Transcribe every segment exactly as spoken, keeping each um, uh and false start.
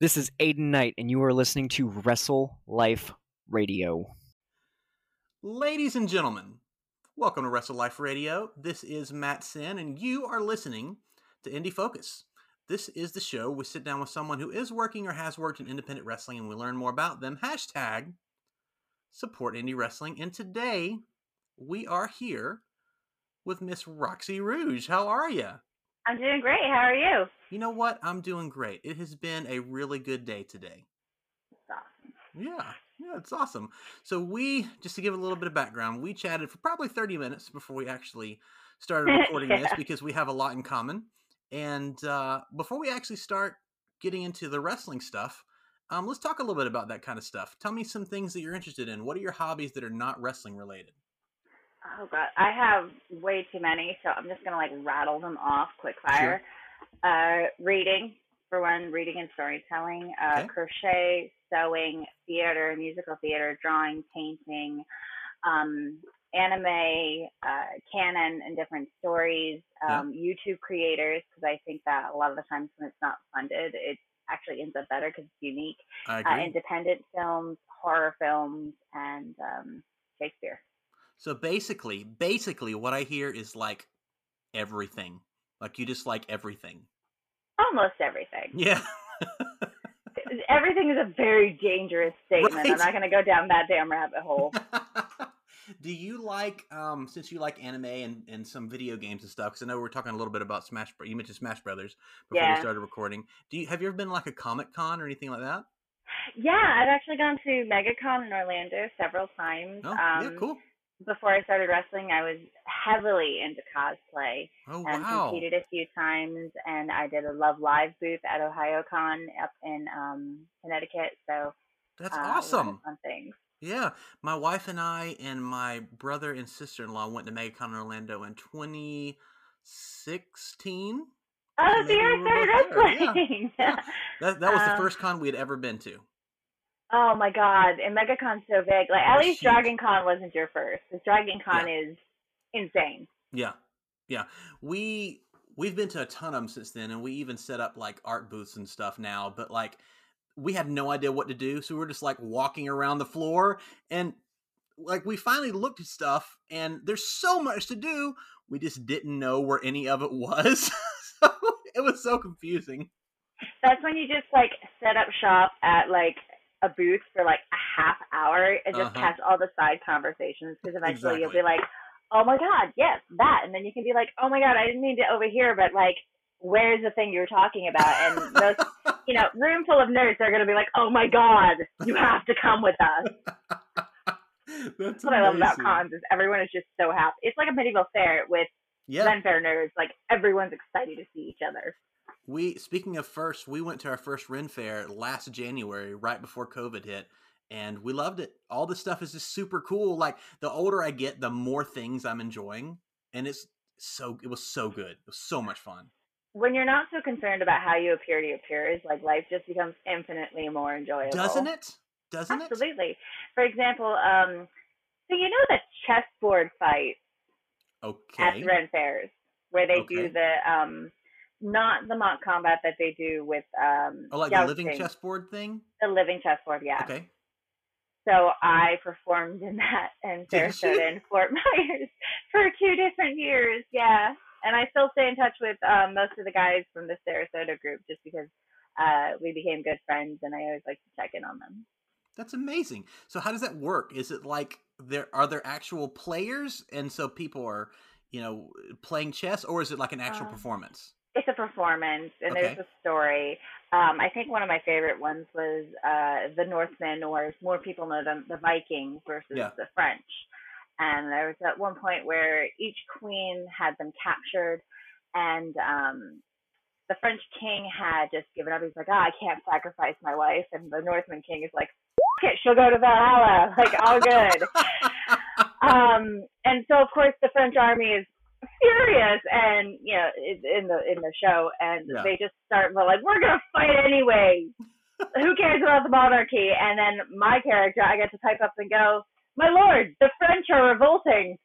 This is Aiden Knight, and you are listening to Wrestle Life Radio. Ladies and gentlemen, welcome to Wrestle Life Radio. This is Matt Sin, and you are listening to Indie Focus. This is the show we sit down with someone who is working or has worked in independent wrestling, and we learn more about them. Hashtag support indie wrestling. And today, we are here with Miss Roxy Rouge. How are you? I'm doing great. How are you? You know what? I'm doing great. It has been a really good day today. That's awesome. Yeah, yeah, it's awesome. So we, just to give a little bit of background, we chatted for probably thirty minutes before we actually started recording yeah. this because we have a lot in common. And uh, before we actually start getting into the wrestling stuff, um, let's talk a little bit about that kind of stuff. Tell me some things that you're interested in. What are your hobbies that are not wrestling related? Oh god, I have way too many, so I'm just gonna like rattle them off quick fire. Sure. Uh, reading, for one, reading and storytelling, uh, Okay. crochet, sewing, theater, musical theater, drawing, painting, um, anime, uh, canon and different stories, um, yeah. YouTube creators, because I think that a lot of the times when it's not funded, it actually ends up better because it's unique. I agree. Uh, independent films, horror films, and um, Shakespeare. So basically, basically what I hear is like everything. Like you just like everything. Almost everything. Yeah. Everything is a very dangerous statement. Right? I'm not going to go down that damn rabbit hole. Do you like, um, since you like anime and, and some video games and stuff, because I know we were talking a little bit about Smash, you mentioned Smash Brothers before yeah. we started recording. Do you, have you ever been like a Comic Con or anything like that? Yeah, I've actually gone to MegaCon in Orlando several times. Oh, um, yeah, cool. Before I started wrestling, I was heavily into cosplay. Oh, and wow. competed a few times, and I did a Love Live booth at OhioCon up in um, Connecticut. So that's uh, awesome. A lot of fun things. Yeah, my wife and I and my brother and sister-in-law went to MegaCon in Orlando in twenty sixteen. Oh, so you started wrestling. Yeah. yeah. That, that was um, the first con we had ever been to. Oh my god, and MegaCon's so big. Like at least huge. Dragon Con wasn't your first. Because Dragon Con Yeah. is insane. Yeah, yeah. We we've been to a ton of them since then, and we even set up like art booths and stuff now. But like, we had no idea what to do, so we were just like walking around the floor, and like we finally looked at stuff, and there's so much to do. We just didn't know where any of it was. So it was so confusing. That's when you just like set up shop at like a booth for like a half hour and just Uh-huh. catch all the side conversations, because eventually Exactly. you'll be like, oh my god, yes, that, and then you can be like, oh my god, I didn't mean to overhear, but like, where's the thing you were talking about? And those, you know, room full of nerds are gonna be like, oh my god, you have to come with us. That's, That's what I love about amazing. cons is everyone is just so happy. It's like a medieval fair with Yeah. Ren Fair nerds. Like everyone's excited to see each other. We, speaking of first, we went to our first Ren Fair last January, right before COVID hit, and we loved it. All this stuff is just super cool. Like, the older I get, the more things I'm enjoying, and it's so, it was so good. It was so much fun. When you're not so concerned about how you appear to your peers, like life just becomes infinitely more enjoyable. Doesn't it? Doesn't it? Absolutely. For example, um, so you know the chessboard fight Okay. at the Ren Fairs, where they Okay. do the, um, not the mock combat that they do with um, Oh, like jousting. the living chessboard thing? The living chessboard, yeah. Okay. So I performed in that in Did you? Sarasota and Fort Myers for two different years, yeah. And I still stay in touch with um, most of the guys from the Sarasota group just because uh, we became good friends, and I always like to check in on them. That's amazing. So how does that work? Is it like there are there actual players, and so people are, you know, playing chess, or is it like an actual Um, performance? It's a performance, and Okay. there's a story. Um, I think one of my favorite ones was uh, the Northmen, or as more people know them, the Vikings versus Yeah. the French. And there was at one point where each queen had them captured, and um, the French king had just given up. He's like, oh, I can't sacrifice my wife. And the Northman king is like, F- it, she'll go to Valhalla. Like, all good. um, and so, of course, the French army is furious, and you know, in the in the show, and Yeah. they just start like, we're gonna fight anyway. Who cares about the monarchy? And then my character, I get to pipe up and go, my lord, the French are revolting,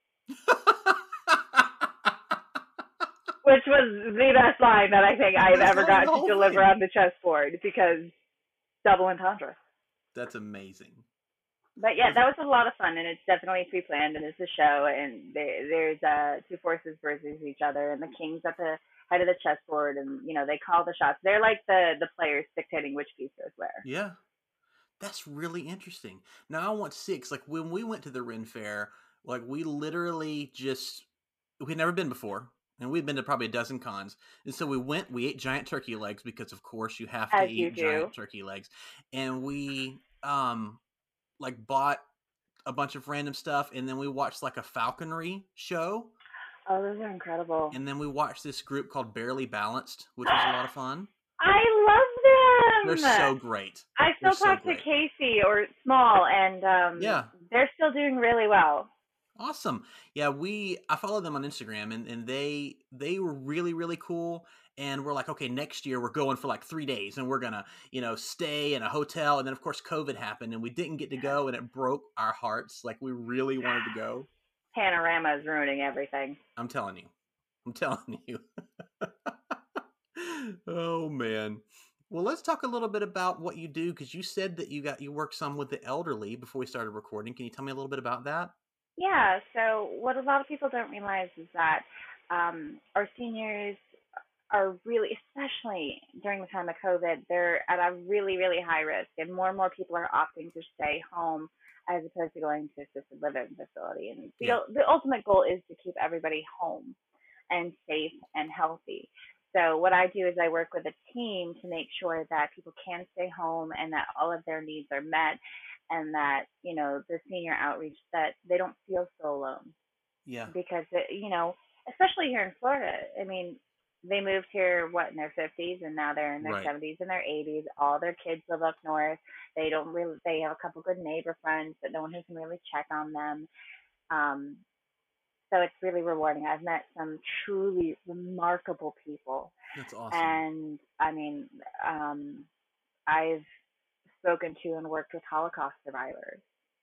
which was the best line that I think I've That's ever not gotten the to whole deliver thing. on the chessboard, because double entendre. That's amazing. But yeah, that was a lot of fun, and it's definitely pre-planned, and it's a show, and there, there's uh, two forces versus each other, and the king's at the head of the chessboard, and you know they call the shots. They're like the the players dictating which piece goes where. Yeah, that's really interesting. Now I want six. Like when we went to the Ren Fair, like we literally just we'd never been before, and we'd been to probably a dozen cons, and so we went. We ate giant turkey legs because, of course, you have to As you eat do. giant turkey legs, and we um like bought a bunch of random stuff, and then we watched like a falconry show. Oh, those are incredible. And then we watched this group called Barely Balanced, which was a lot of fun. I love them. They're so great. I still They're talk so to great. Casey or Small, and um, Yeah. they're still doing really well. Awesome. Yeah, we I follow them on Instagram, and, and they they were really, really cool. And we're like, okay, next year we're going for like three days, and we're gonna, you know, stay in a hotel. And then of course COVID happened, and we didn't get to go, and it broke our hearts. Like we really wanted to go. Panorama is ruining everything. I'm telling you. I'm telling you. Oh man. Well, let's talk a little bit about what you do, because you said that you got you work some with the elderly before we started recording. Can you tell me a little bit about that? Yeah, so what a lot of people don't realize is that um, our seniors are really, especially during the time of COVID, they're at a really, really high risk, and more and more people are opting to stay home as opposed to going to assisted living facility. And the, Yeah. the ultimate goal is to keep everybody home and safe and healthy. So what I do is I work with a team to make sure that people can stay home and that all of their needs are met, and that, you know, the senior outreach, that they don't feel so alone. Yeah. Because, it, you know, especially here in Florida, I mean, they moved here, what, in their fifties, and now they're in their Right. seventies and their eighties. All their kids live up north. They don't really, they have a couple good neighbor friends, but no one who can really check on them. Um, so it's really rewarding. I've met some truly remarkable people. That's awesome. And, I mean, um, I've spoken to and worked with Holocaust survivors.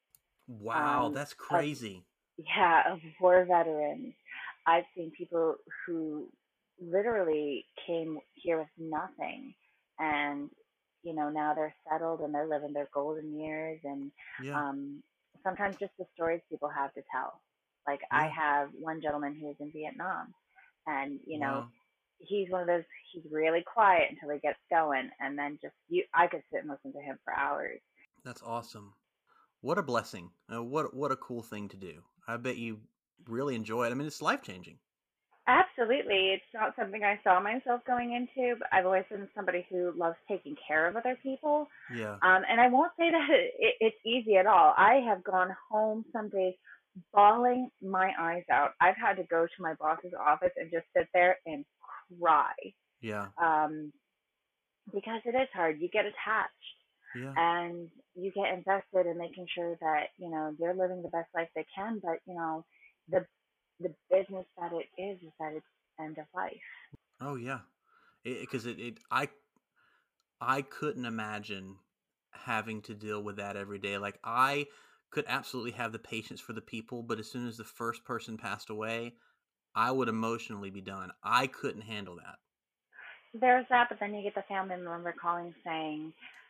Wow, um, that's of- crazy. Yeah, of war veterans. I've seen people who literally came here with nothing, and you know now they're settled and they're living their golden years. And Yeah. um, sometimes just the stories people have to tell. Like I Yeah. have one gentleman who was in Vietnam, and you know Wow. he's one of those. He's really quiet until he gets going, and then just you. I could sit and listen to him for hours. That's awesome. What a blessing. Uh, what what a cool thing to do. I bet you really enjoy it. I mean, it's life-changing. Absolutely. It's not something I saw myself going into, but I've always been somebody who loves taking care of other people. Yeah. Um, and I won't say that it, it's easy at all. I have gone home some days bawling my eyes out. I've had to go to my boss's office and just sit there and cry Yeah. um, because it is hard. You get attached Yeah. and you get invested in making sure that, you know, they're living the best life they can. But, you know, the the business that it is is that it's end of life. Oh yeah. Because it, it, it I I couldn't imagine having to deal with that every day. Like I could absolutely have the patience for the people, but as soon as the first person passed away, I would emotionally be done. I couldn't handle that. There's that, but then you get the family member calling saying,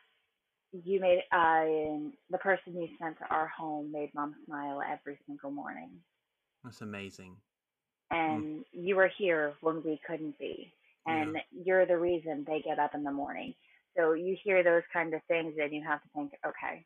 you made, uh, the person you sent to our home made mom smile every single morning. That's amazing. And mm. you were here when we couldn't be. And yeah. you're the reason they get up in the morning. So you hear those kind of things and you have to think, okay,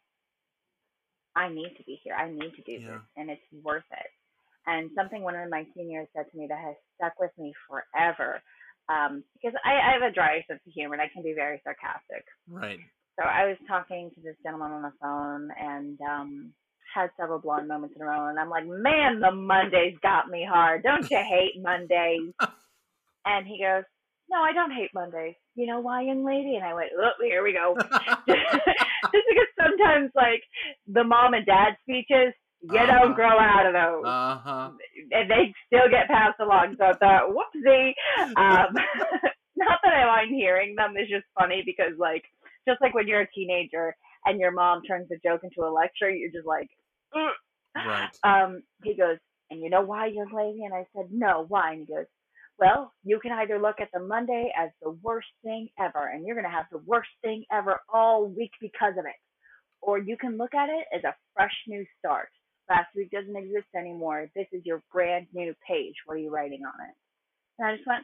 I need to be here. I need to do yeah. this. And it's worth it. And something one of my seniors said to me that has stuck with me forever, um, because I, I have a dry sense of humor and I can be very sarcastic. Right. So I was talking to this gentleman on the phone and um, had several blonde moments in a row. And I'm like, man, the Mondays got me hard. Don't you hate Mondays? And he goes, no, I don't hate Mondays. You know why, young lady? And I went, oh, here we go. Just because sometimes, like, the mom and dad speeches, you uh-huh. don't grow out of those. Uh-huh. And they still get passed along. So I thought, whoopsie. Um, not that I mind hearing them. It's just funny because, like, just like when you're a teenager and your mom turns a joke into a lecture, you're just like, mm. Right. Um, he goes, and you know why, young lady? And I said, no, why? And he goes, Well, you can either look at the Monday as the worst thing ever, and you're going to have the worst thing ever all week because of it. Or you can look at it as a fresh new start. Last week doesn't exist anymore. This is your brand new page. What are you writing on it? And I just went,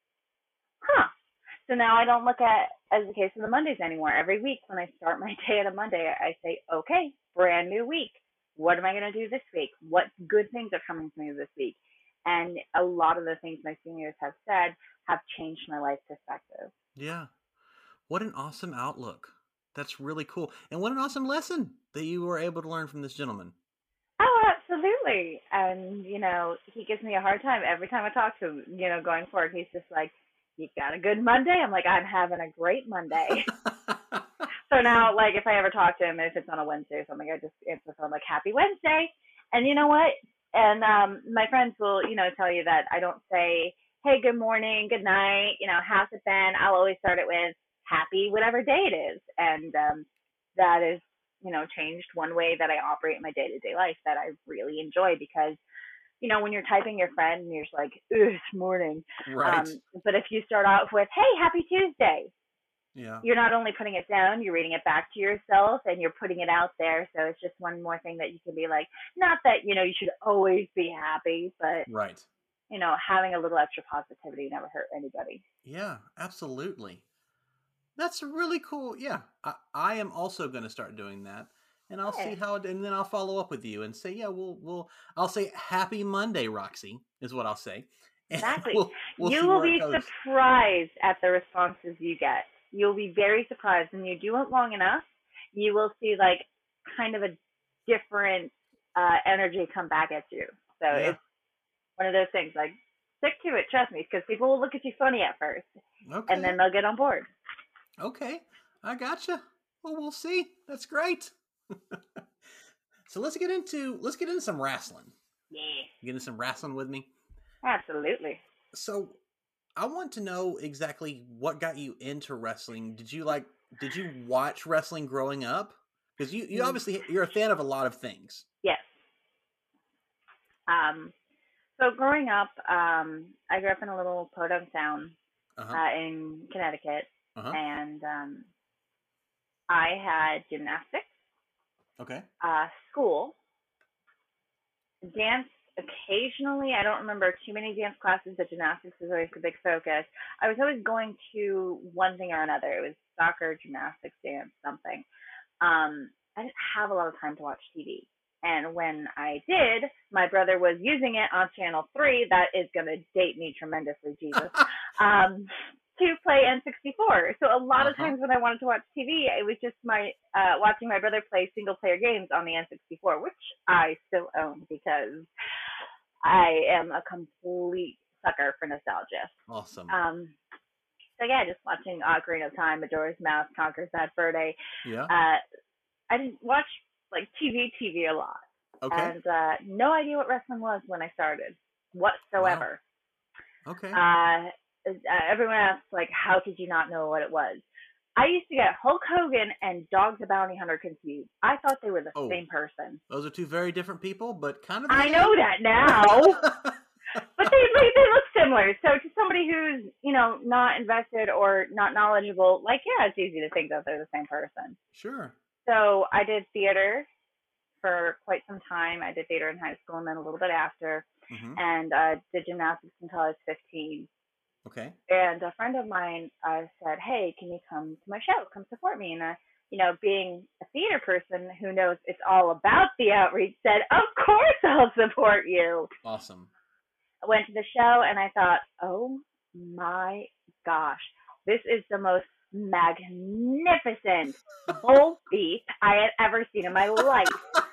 huh. So now I don't look at as the case of the Mondays anymore. Every week when I start my day at a Monday, I say, okay, brand new week. What am I going to do this week? What good things are coming to me this week? And a lot of the things my seniors have said have changed my life perspective. Yeah. What an awesome outlook. That's really cool. And what an awesome lesson that you were able to learn from this gentleman. Oh, absolutely. And, you know, he gives me a hard time every time I talk to him, you know, going forward. He's just like, you got a good Monday? I'm like, I'm having a great Monday. So now, like, if I ever talk to him, if it's on a Wednesday or something, I just answer the phone like, happy Wednesday. And you know what? And um, my friends will, you know, tell you that I don't say, hey, good morning, good night, you know, how's it been? I'll always start it with happy whatever day it is. And um, that is, you know, changed one way that I operate in my day-to-day life that I really enjoy because, you know, when you're typing your friend and you're just like, it's morning. Right. Um, but if you start off with, hey, happy Tuesday, yeah. You're not only putting it down, you're reading it back to yourself and you're putting it out there. So it's just one more thing that you can be like, not that, you know, you should always be happy, but, right. you know, having a little extra positivity never hurt anybody. Yeah, absolutely. That's really cool. Yeah, I, I am also going to start doing that. And I'll Yeah. see how, it, and then I'll follow up with you and say, yeah, we'll, we'll, I'll say happy Monday, Roxy, is what I'll say. And Exactly. We'll, we'll you see will where be it goes. surprised at the responses you get. You'll be very surprised when you do it long enough. You will see like kind of a different uh, energy come back at you. So Yeah. it's one of those things like stick to it, trust me, because people will look at you funny at first, Okay. and then they'll get on board. Okay, I gotcha. Well, we'll see. That's great. So let's get into let's get into some wrestling. Yeah, Get into some wrestling with me. absolutely. So I want to know exactly what got you into wrestling. Did you like? Did you watch wrestling growing up? Because you, you obviously you're a fan of a lot of things. Yes. Um. So growing up, um, I grew up in a little podunk town Uh-huh. uh, in Connecticut, Uh-huh. and um, I had gymnastics, Okay. uh, school, dance occasionally. I don't remember too many dance classes, but gymnastics was always a big focus. I was always going to one thing or another. It was soccer, gymnastics, dance, something. Um, I didn't have a lot of time to watch T V. And when I did, my brother was using it on Channel three. That is going to date me tremendously, Jesus. um, to play N sixty-four. So a lot of Uh-huh. times when I wanted to watch T V, it was just my uh, watching my brother play single player games on the N sixty-four, which I still own because I am a complete sucker for nostalgia. Awesome. Um, so yeah, just watching Ocarina of Time, Majora's Mask, Conker's Bad Fur Day. Yeah. Uh, I didn't watch like T V T V a lot. Okay. And uh, no idea what wrestling was when I started, whatsoever. Wow. Okay. Uh, everyone asks, like, how could you not know what it was? I used to get Hulk Hogan and Dog the Bounty Hunter confused. I thought they were the Oh. same person. Those are two very different people, but kind of the I same. know that now. But they, they they look similar. So to somebody who's, you know, not invested or not knowledgeable, like, yeah, it's easy to think that they're the same person. Sure. So I did theater for quite some time. I did theater in high school and then a little bit after, Mm-hmm. and uh, did gymnastics until I was fifteen. Okay. And a friend of mine uh, said, hey, can you come to my show? Come support me. And, uh, you know, being a theater person who knows it's all about the outreach, said, of course I'll support you. Awesome. I went to the show and I thought, oh my gosh, this is the most magnificent bull beat I had ever seen in my life.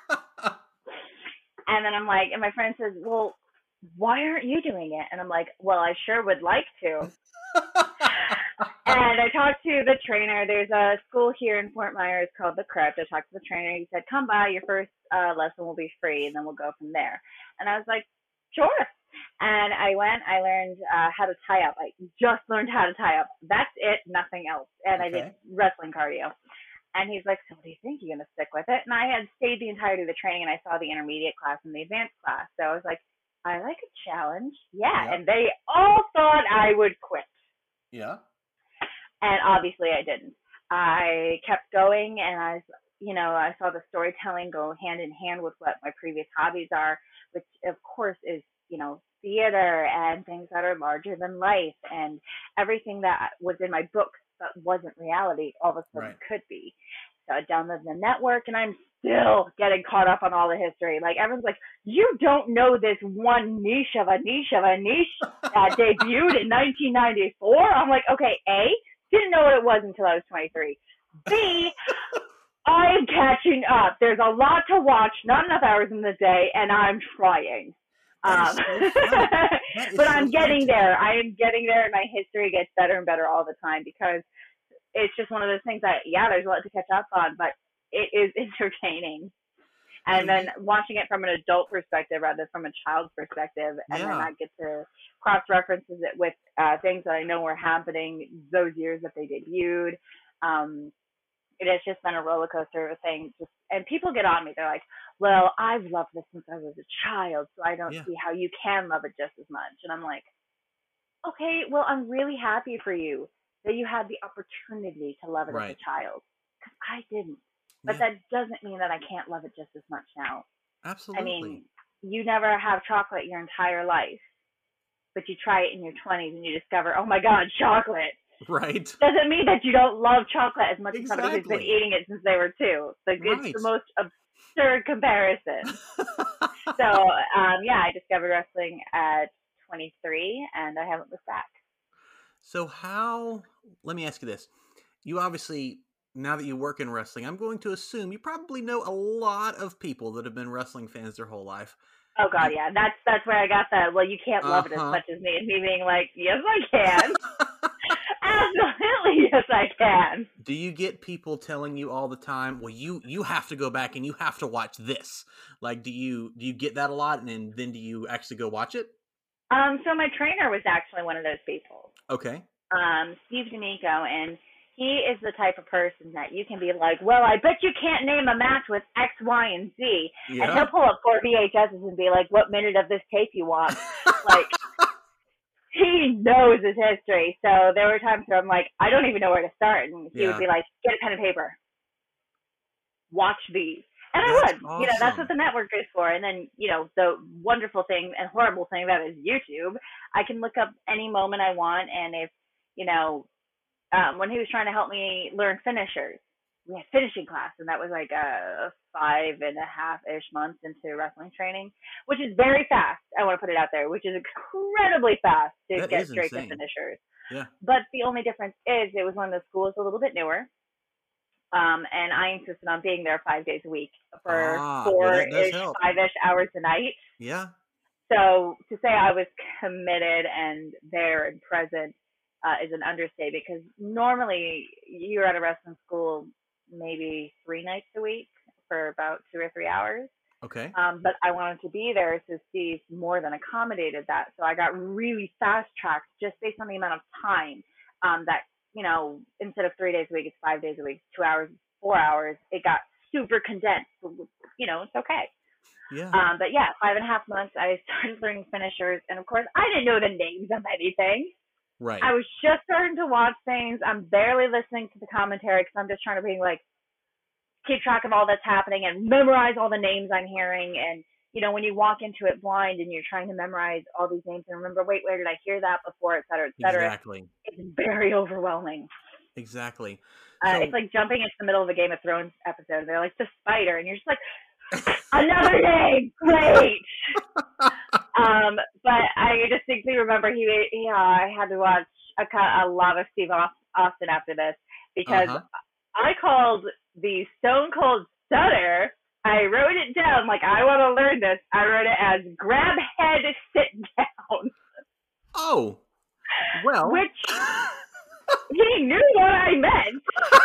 And then I'm like, and my friend says, well, why aren't you doing it? And I'm like, well, I sure would like to. And I talked to the trainer. There's a school here in Fort Myers called The Crypt. I talked to the trainer. He said, come by. Your first uh, lesson will be free, and then we'll go from there. And I was like, sure. And I went. I learned uh, how to tie up. I just learned how to tie up. That's it, nothing else. And I did Okay. wrestling cardio. And he's like, so what do you think? You going to stick with it? And I had stayed the entirety of the training, and I saw the intermediate class and the advanced class. So I was like, I like a challenge. Yeah. Yeah. And they all thought I would quit. Yeah. And obviously I didn't. I kept going, and I, you know, I saw the storytelling go hand in hand with what my previous hobbies are, which of course is, you know, theater and things that are larger than life, and everything that was in my books that wasn't reality all of a sudden Right. could be. So I downloaded the network, and I'm still getting caught up on all the history. Like, everyone's like, you don't know this one niche of a niche of a niche that debuted in nineteen ninety-four. I'm like, okay, A, didn't know what it was until I was twenty-three. B, I'm catching up. There's a lot to watch, not enough hours in the day, and I'm trying. That is Um, so fun. That is but so I'm fun getting to there. do. I am getting there, and my history gets better and better all the time, because it's just one of those things that, yeah, there's a lot to catch up on, but it is entertaining. And Yeah, then you- watching it from an adult perspective rather than from a child's perspective, and then Yeah. I get to cross references it with uh, things that I know were happening those years that they debuted. Um, it has just been a roller coaster of a thing. Just, and people get on me. They're like, "Well, I've loved this since I was a child, so I don't Yeah. see how you can love it just as much." And I'm like, "Okay, well, I'm really happy for you that you had the opportunity to love it as Right. a child, because I didn't. But Yeah. that doesn't mean that I can't love it just as much now. Absolutely. I mean, you never have chocolate your entire life, but you try it in your twenties and you discover, oh my God, chocolate. right. Doesn't mean that you don't love chocolate as much as somebody who's been Exactly. eating it since they were two. Like, it's Right. the most absurd comparison. So, um, yeah, I discovered wrestling at twenty-three, and I haven't looked back. So how, let me ask you this. You obviously, now that you work in wrestling, I'm going to assume you probably know a lot of people that have been wrestling fans their whole life. Oh God, yeah, that's that's where I got that. Well, you can't love it as Uh-huh. much as me, and me being like, yes, I can. Absolutely, yes, I can. Do you get people telling you all the time, well, you you have to go back and you have to watch this? Like, do you do you get that a lot, and then, then do you actually go watch it? Um, so my trainer was actually one of those people, Okay. um, Steve D'Amico, and he is the type of person that you can be like, well, I bet you can't name a match with X, Y, and Z, and Yeah. he'll pull up four V H S's and be like, what minute of this tape you want? Like, he knows his history. So there were times where I'm like, I don't even know where to start, and he Yeah. would be like, get a pen and paper, watch these. And I That's would. You know, that's awesome. what the network is for. And then, you know, the wonderful thing and horrible thing that is YouTube, I can look up any moment I want. And if, you know, um, when he was trying to help me learn finishers, we had finishing class, and that was like a five and a half-ish months into wrestling training, which is very fast. I want to put it out there, which is incredibly fast to That get is straight insane. to finishers. Yeah. But the only difference is it was when the school was a little bit newer. Um, and I insisted on being there five days a week for Ah, well, that does four-ish, help. five-ish hours a night. Yeah. So to say I was committed and there and present uh, is an understatement, because normally you're at a wrestling school maybe three nights a week for about two or three hours. Okay. Um, but I wanted to be there, so Steve more than accommodated that. So I got really fast-tracked just based on the amount of time um, that, you know, instead of three days a week, it's five days a week, two hours, four hours. It got super condensed. You know, it's okay. Yeah. Um, but yeah, five and a half months, I started learning finishers. And of course, I didn't know the names of anything. Right. I was just starting to watch things. I'm barely listening to the commentary because I'm just trying to be like, keep track of all that's happening and memorize all the names I'm hearing. And, you know, when you walk into it blind and you're trying to memorize all these names and remember, wait, where did I hear that before, et cetera, et cetera, Exactly. it's very overwhelming. Exactly. Uh, So- it's like jumping into the middle of a Game of Thrones episode. They're like, the spider. And you're just like, another name. Great. um, but I distinctly remember he, he uh, I had to watch a, a lot of Steve Austin after this because Uh-huh. I called the Stone Cold Stunner. I wrote it down like, I want to learn this. I wrote it as grab head, sit down. Oh, well. Which he knew what I meant.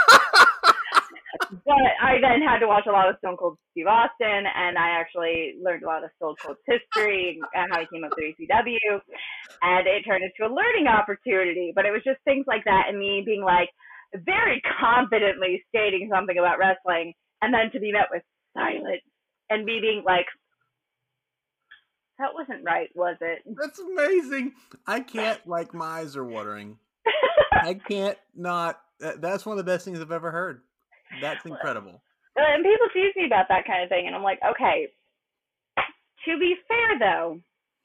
But I then had to watch a lot of Stone Cold Steve Austin, and I actually learned a lot of Stone Cold's history and how he came up through E C W, and it turned into a learning opportunity. But it was just things like that, and me being like very confidently stating something about wrestling, and then to be met with silence, and me being like, That wasn't right, was it? That's amazing. I can't, like, my eyes are watering. I can't not. That's one of the best things I've ever heard. That's incredible. And people tease me about that kind of thing, and I'm like, okay. To be fair, though,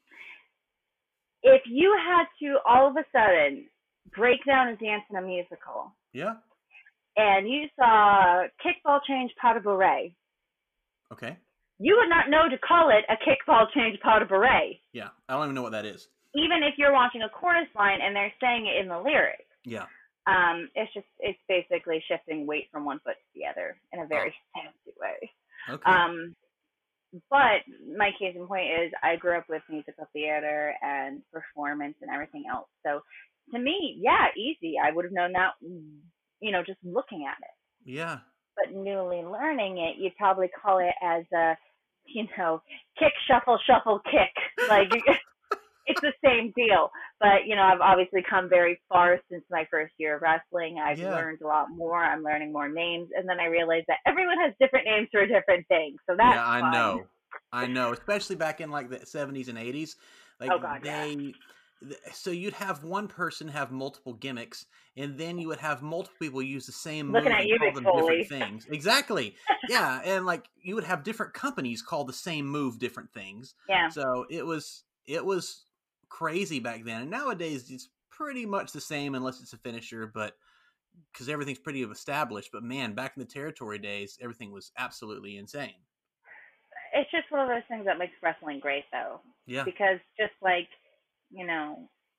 if you had to all of a sudden break down a dance in a musical, yeah, and you saw kickball change pas de bourrée, okay, you would not know to call it a kickball change pas de bourrée. Yeah, I don't even know what that is. Even if you're watching a chorus line and they're saying it in the lyrics. Yeah. Um, it's just, it's basically shifting weight from one foot to the other in a very oh. fancy way. Okay. Um, but my case in point is I grew up with musical theater and performance and everything else. So to me, yeah, easy. I would have known that, you know, just looking at it. Yeah. But newly learning it, you'd probably call it as a, you know, kick, shuffle, shuffle, kick. Like, it's the same deal. But, you know, I've obviously come very far since my first year of wrestling. I've yeah. learned a lot more. I'm learning more names. And then I realized that everyone has different names for different things. So that's Yeah, I fun. know. I know. Especially back in, like, the seventies and eighties. Like, oh, God, they... yeah. So you'd have one person have multiple gimmicks, and then you would have multiple people use the same Looking move at and you, call them Foley. different things. Exactly. Yeah, and like you would have different companies call the same move different things. Yeah. So it was it was crazy back then, and nowadays it's pretty much the same unless it's a finisher, but because everything's pretty established. But man, back in the territory days, everything was absolutely insane. It's just one of those things that makes wrestling great, though. Yeah. Because just like, you know,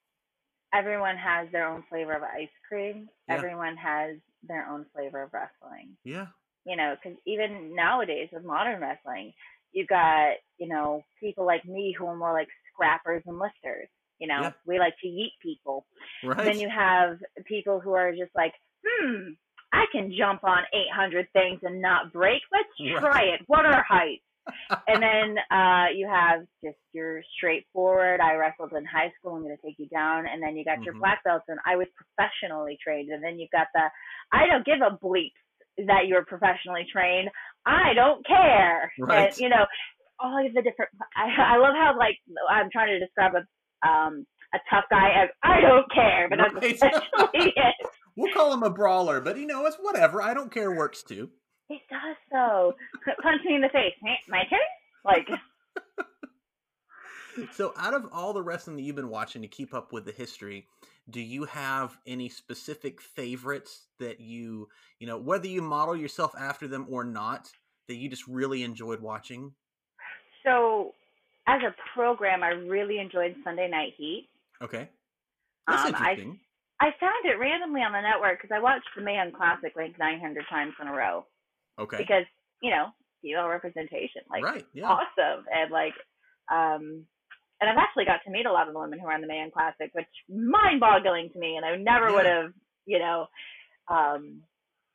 everyone has their own flavor of ice cream. Yeah. Everyone has their own flavor of wrestling. Yeah. You know, because even nowadays with modern wrestling, you've got, you know, people like me who are more like scrappers and lifters. You know, Yeah. we like to yeet people. Right. Then you have people who are just like, hmm, I can jump on eight hundred things and not break. Let's try Right. it. What are heights? And then uh, you have just your straightforward, I wrestled in high school, I'm going to take you down. And then you got mm-hmm. your black belts, and I was professionally trained. And then you've got the, I don't give a bleep that you're professionally trained. I don't care. Right. And, you know, all of the different, I, I love how, like, I'm trying to describe a, um, a tough guy as, I don't care, but right. that's essentially it. We'll call him a brawler, but, you know, it's whatever. I don't care works, too. It does, though. Punch me in the face. My turn? Like. So out of all the wrestling that you've been watching to keep up with the history, do you have any specific favorites that you, you know, whether you model yourself after them or not, that you just really enjoyed watching? So as a program, I really enjoyed Sunday Night Heat. Okay. That's um, interesting. I, I found it randomly on the network because I watched the Mayhem Classic like nine hundred times in a row. Okay. Because, you know, female representation, like, right, yeah. awesome. And, like, um, and I've actually got to meet a lot of the women who are in the Mayhem Classic, which mind-boggling to me, and I never yeah. would have, you know, um,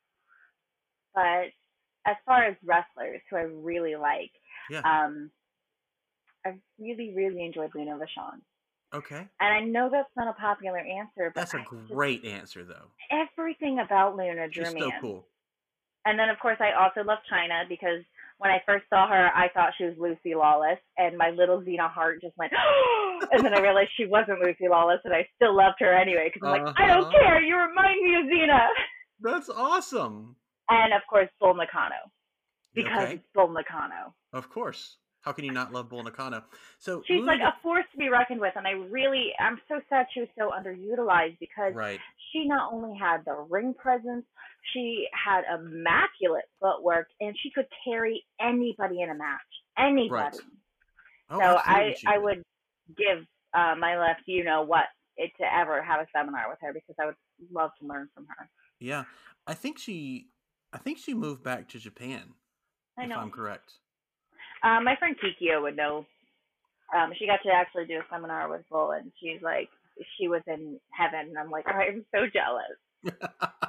but as far as wrestlers who I really like, yeah. um, I really, really enjoyed Luna Vachon. Okay. And I know that's not a popular answer, but that's a I great just, answer, though. Everything about Luna drew She's me so in. cool. And then, of course, I also love Chyna because when I first saw her, I thought she was Lucy Lawless, and my little Xena heart just went, and then I realized she wasn't Lucy Lawless, and I still loved her anyway because I'm uh-huh. like, I don't care, you remind me of Xena. That's awesome. And, of course, Bull Nakano, because okay. it's Bull Nakano. Of course. How can you not love Bull Nakano? So she's Luna... like a force to be reckoned with, and I really, I'm so sad she was so underutilized because right. she not only had the ring presence, she had immaculate footwork, and she could carry anybody in a match. Anybody. Right. Oh, so I, I would give uh, my left, you know what, it to ever have a seminar with her because I would love to learn from her. Yeah, I think she, I think she moved back to Japan. I know. If I'm correct. Um, my friend Kikyo would know. Um, she got to actually do a seminar with Bull, and she's like, she was in heaven, and I'm like, I'm so jealous.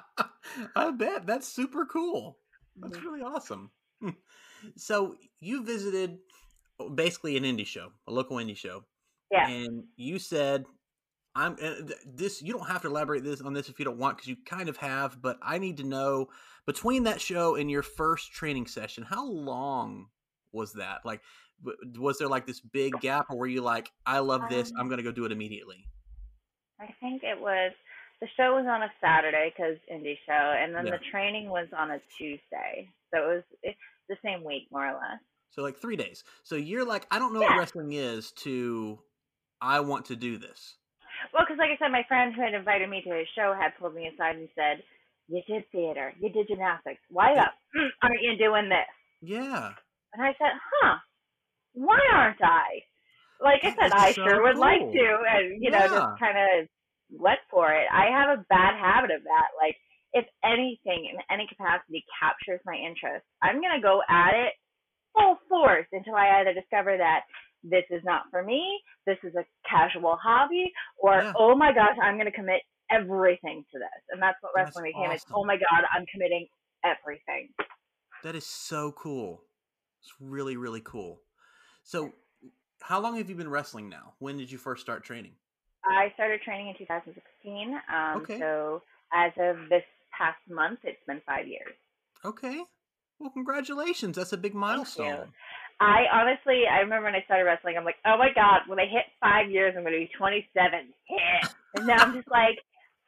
I bet. That's super cool. That's mm-hmm. really awesome. So you visited basically an indie show, a local indie show. Yeah. And you said, I'm this, you don't have to elaborate this on this if you don't want, because you kind of have, but I need to know, between that show and your first training session, how long was that? Like, Was there like this big gap, or were you like, I love this, I'm Um, gonna go do it immediately? I think it was the show was on a Saturday because indie show, and then Yeah. the training was on a Tuesday, so it was it's the same week more or less. So like three days. So you're like, I don't know what Yeah. wrestling is, to I want to do this. Well, because like I said, my friend who had invited me to his show had pulled me aside and said, "You did theater, you did gymnastics. Why Yeah. up? Aren't you doing this?" Yeah. And I said, "Huh? Why aren't I?" Like I That said, is I so sure would like cool. to, and you know, Yeah. just kind of went for it. I have a bad habit of that. Like, if anything in any capacity captures my interest, I'm gonna go at it full force until I either discover that this is not for me, this is a casual hobby, or Yeah. oh my gosh, I'm gonna commit everything to this. And that's what That's wrestling became. It's awesome. oh my god, I'm committing everything. That is so cool. It's really, really cool. So how long have you been wrestling now? When did you first start training? I started training in two thousand sixteen. Um, Okay. so as of this past month, it's been five years. Okay. Well, congratulations. That's a big Thank you. milestone. I honestly, I remember when I started wrestling, I'm like, oh my god, when I hit five years, I'm going to be twenty-seven. Yeah. And now I'm just like,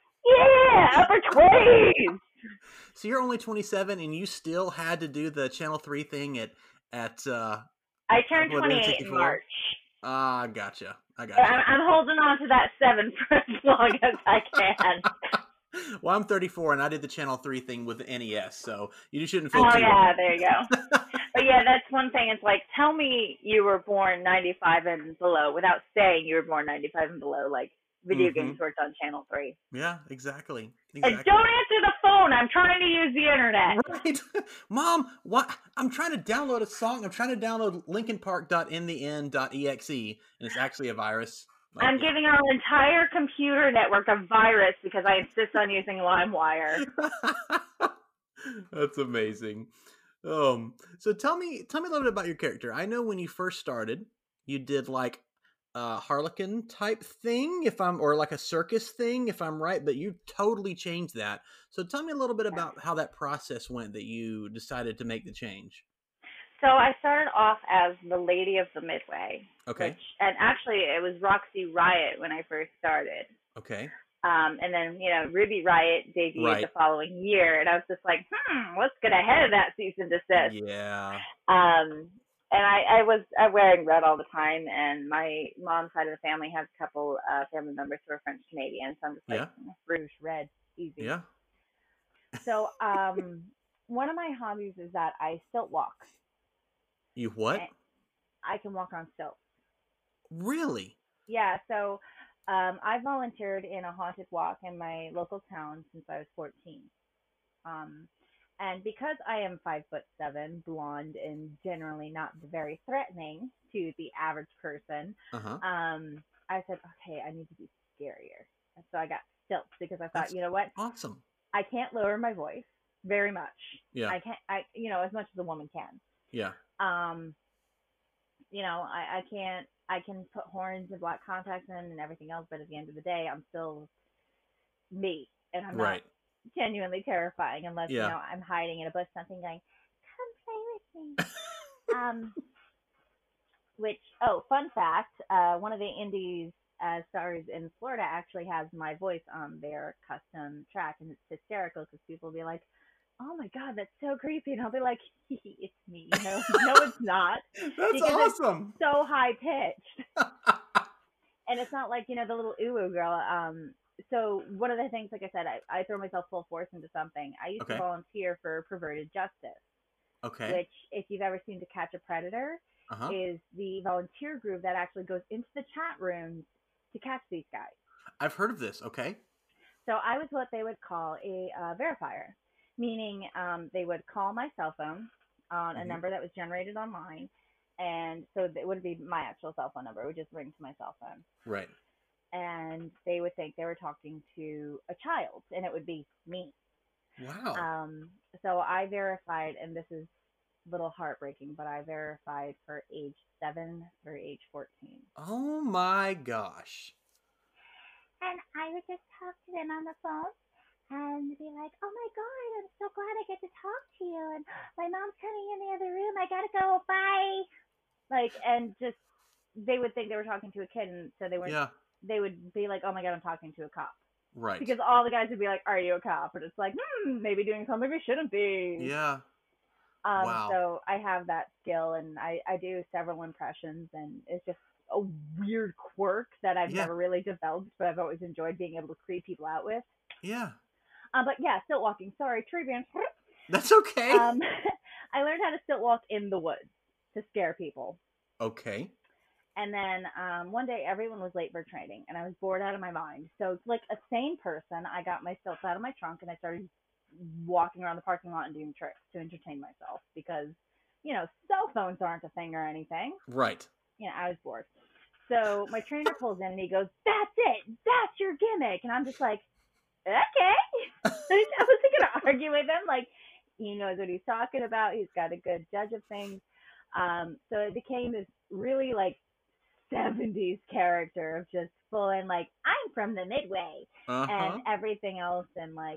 yeah, upper twenties. So you're only twenty-seven, and you still had to do the Channel three thing at at. Uh, I turned what, twenty-eight in sixty-four? March. Ah, gotcha. I But gotcha. I'm, I'm holding on to that seven for as long as I can. Well, I'm thirty-four, and I did the Channel three thing with the N E S, so you shouldn't feel Oh too yeah, bad. there you go. But yeah, that's one thing. It's like, tell me you were born ninety-five and below without saying you were born ninety-five and below. Like video Mhm. games worked on Channel three. Yeah, exactly. And Exactly. don't answer the phone. I'm trying to use the internet. Right. Mom, what? I'm trying to download a song. I'm trying to download linkin park dot in the end dot e x e, and it's actually a virus. Like, I'm yeah. giving our entire computer network a virus because I insist on using LimeWire. That's amazing. Um, so tell me, tell me a little bit about your character. I know when you first started, you did like a Harlequin type thing, if I'm, or like a circus thing, if I'm right. But you totally changed that. So tell me a little bit Yeah. about how that process went that you decided to make the change. So I started off as the Lady of the Midway. Okay. Which, and actually, it was Roxy Riot when I first started. Okay. Um, and then, you know, Ruby Riot debuted Right. the following year, and I was just like, hmm, let's get ahead of that cease and desist. Yeah. Um, and I, I was uh, wearing red all the time, and my mom's side of the family has a couple uh, family members who are French Canadian, so I'm just like, Yeah. Rouge, red, easy. Yeah. So um, one of my hobbies is that I stilt walk. You what? And I can walk on stilts. Really? Yeah, so um, I volunteered in a haunted walk in my local town since I was fourteen. Um, and because I am five foot seven, blonde, and generally not very threatening to the average person, Uh huh. um, I said, okay, I need to be scarier. And so I got stilts because I thought, That's you know what? awesome. I can't lower my voice very much. Yeah. I can't, I, you know, as much as a woman can. Yeah. Um, you know, I, I can't, I can put horns and black contacts in and everything else, but at the end of the day, I'm still me, and I'm Right. not genuinely terrifying unless, Yeah. you know, I'm hiding in a bush something going, come play with me. um, which, oh, fun fact, uh, one of the indies uh, stars in Florida actually has my voice on their custom track, and it's hysterical because people will be like, oh my god, that's so creepy, and I'll be like, it's me, you know, no, it's not. That's Because it's awesome. so high pitched. And it's not like, you know, the little ooh girl. Um, so one of the things, like I said, I, I throw myself full force into something. I used Okay. to volunteer for Perverted Justice, Okay. which, if you've ever seen To Catch a Predator, Uh huh. is the volunteer group that actually goes into the chat rooms to catch these guys. I've heard of this. Okay. So I was what they would call a uh, verifier, meaning um, they would call my cell phone on Mhm. a number that was generated online. And so it wouldn't be my actual cell phone number. It would just ring to my cell phone. Right. And they would think they were talking to a child, and it would be me. Wow. Um, so I verified, and this is a little heartbreaking, but I verified for age seven through age fourteen. Oh my gosh. And I would just talk to them on the phone and be like, oh my God, I'm so glad I get to talk to you. And my mom's coming in the other room. I got to go. Bye. Like, and just they would think they were talking to a kid, and so they weren't. Yeah. They would be like, "Oh my god, I'm talking to a cop," Right. because all the guys would be like, "Are you a cop?" And it's like, hmm, maybe doing something we shouldn't be. Yeah. Um, Wow. so I have that skill, and I I do several impressions, and it's just a weird quirk that I've Yeah. never really developed, but I've always enjoyed being able to creep people out with. Yeah. Um, but yeah, stilt walking. Sorry, tree branch. That's okay. Um, I learned how to stilt walk in the woods to scare people. Okay. And then um, one day everyone was late for training, and I was bored out of my mind. So, like a sane person, I got my stilts out of my trunk and I started walking around the parking lot and doing tricks to entertain myself because, you know, cell phones aren't a thing or anything. Right. You know, I was bored. So my trainer pulls in and he goes, "That's it. That's your gimmick." And I'm just like, okay. I wasn't going to argue with him. Like, he knows what he's talking about. He's got a good judge of things. Um, so it became this really like seventies character of just full in like, I'm from the Midway Uh-huh. and everything else. And like,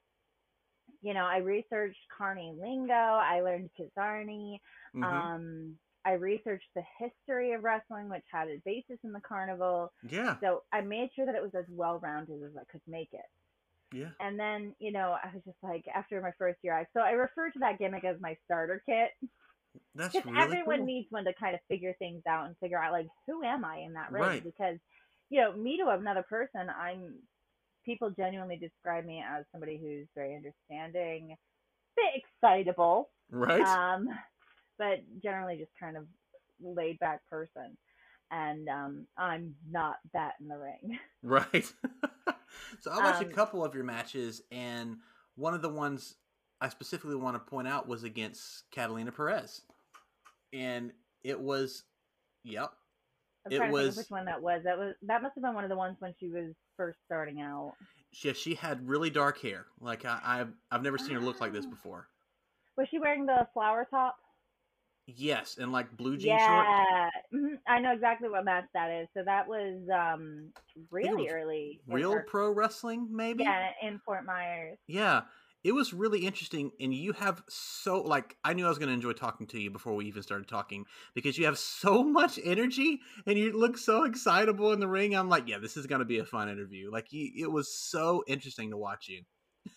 you know, I researched Carney lingo. I learned Kizarni. Mm-hmm. Um, I researched the history of wrestling, which had a basis in the carnival. Yeah. So I made sure that it was as well-rounded as I could make it. Yeah. And then, you know, I was just like, after my first year, I so I refer to that gimmick as my starter kit. That's Because really everyone cool. needs one to kind of figure things out and figure out, like, who am I in that ring? Right. Because, you know, me to another person, I'm, people genuinely describe me as somebody who's very understanding, bit excitable. Right. Um, but generally just kind of laid back person. And um, I'm not that in the ring. Right. So I watched Um, a couple of your matches, and one of the ones I specifically want to point out was against Catalina Perez. And it was, yep. I'm It trying to think was, of which one that was. That was that must have been one of the ones when she was first starting out. yeah, she had really dark hair. Like, I, I've, I've never seen her look like this before. Was she wearing the flower top? Yes, and like blue jean Yeah, shorts. hmm I know exactly what match that is. So that was um really was early. in Real her- pro wrestling, maybe? Yeah, in Fort Myers. Yeah. It was really interesting, and you have so, like, I knew I was going to enjoy talking to you before we even started talking, because you have so much energy, and you look so excitable in the ring. I'm like, yeah, this is going to be a fun interview. Like, you, it was so interesting to watch you.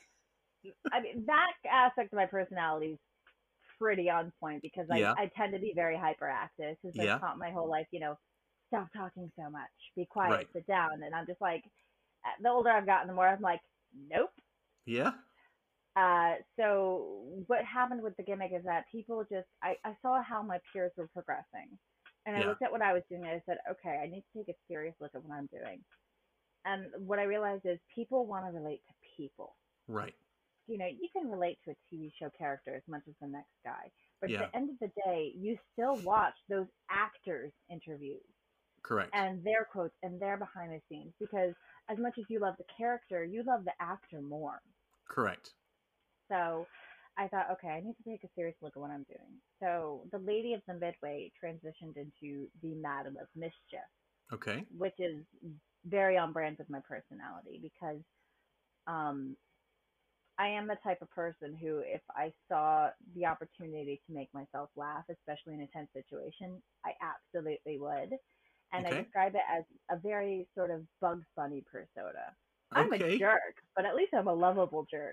I mean, that aspect of my personality is pretty on point because I, Yeah. I tend to be very hyperactive because Yeah. I've taught my whole life, you know, stop talking so much, be quiet, Right. sit down. And I'm just like, the older I've gotten, the more I'm like, nope. Yeah. Uh, so what happened with the gimmick is that people just, I, I saw how my peers were progressing. And I Yeah. looked at what I was doing and I said, okay, I need to take a serious look at what I'm doing. And what I realized is people want to relate to people. Right. You know, you can relate to a T V show character as much as the next guy. But Yeah. at the end of the day, you still watch those actors' interviews Correct. and their quotes and their behind the scenes because as much as you love the character, you love the actor more. Correct. So I thought, okay, I need to take a serious look at what I'm doing. So the Lady of the Midway transitioned into the Madam of Mischief, Okay. which is very on brand with my personality because um, I am the type of person who, if I saw the opportunity to make myself laugh, especially in a tense situation, I absolutely would. And Okay. I describe it as a very sort of Bugs Bunny persona. I'm Okay. a jerk, but at least I'm a lovable jerk.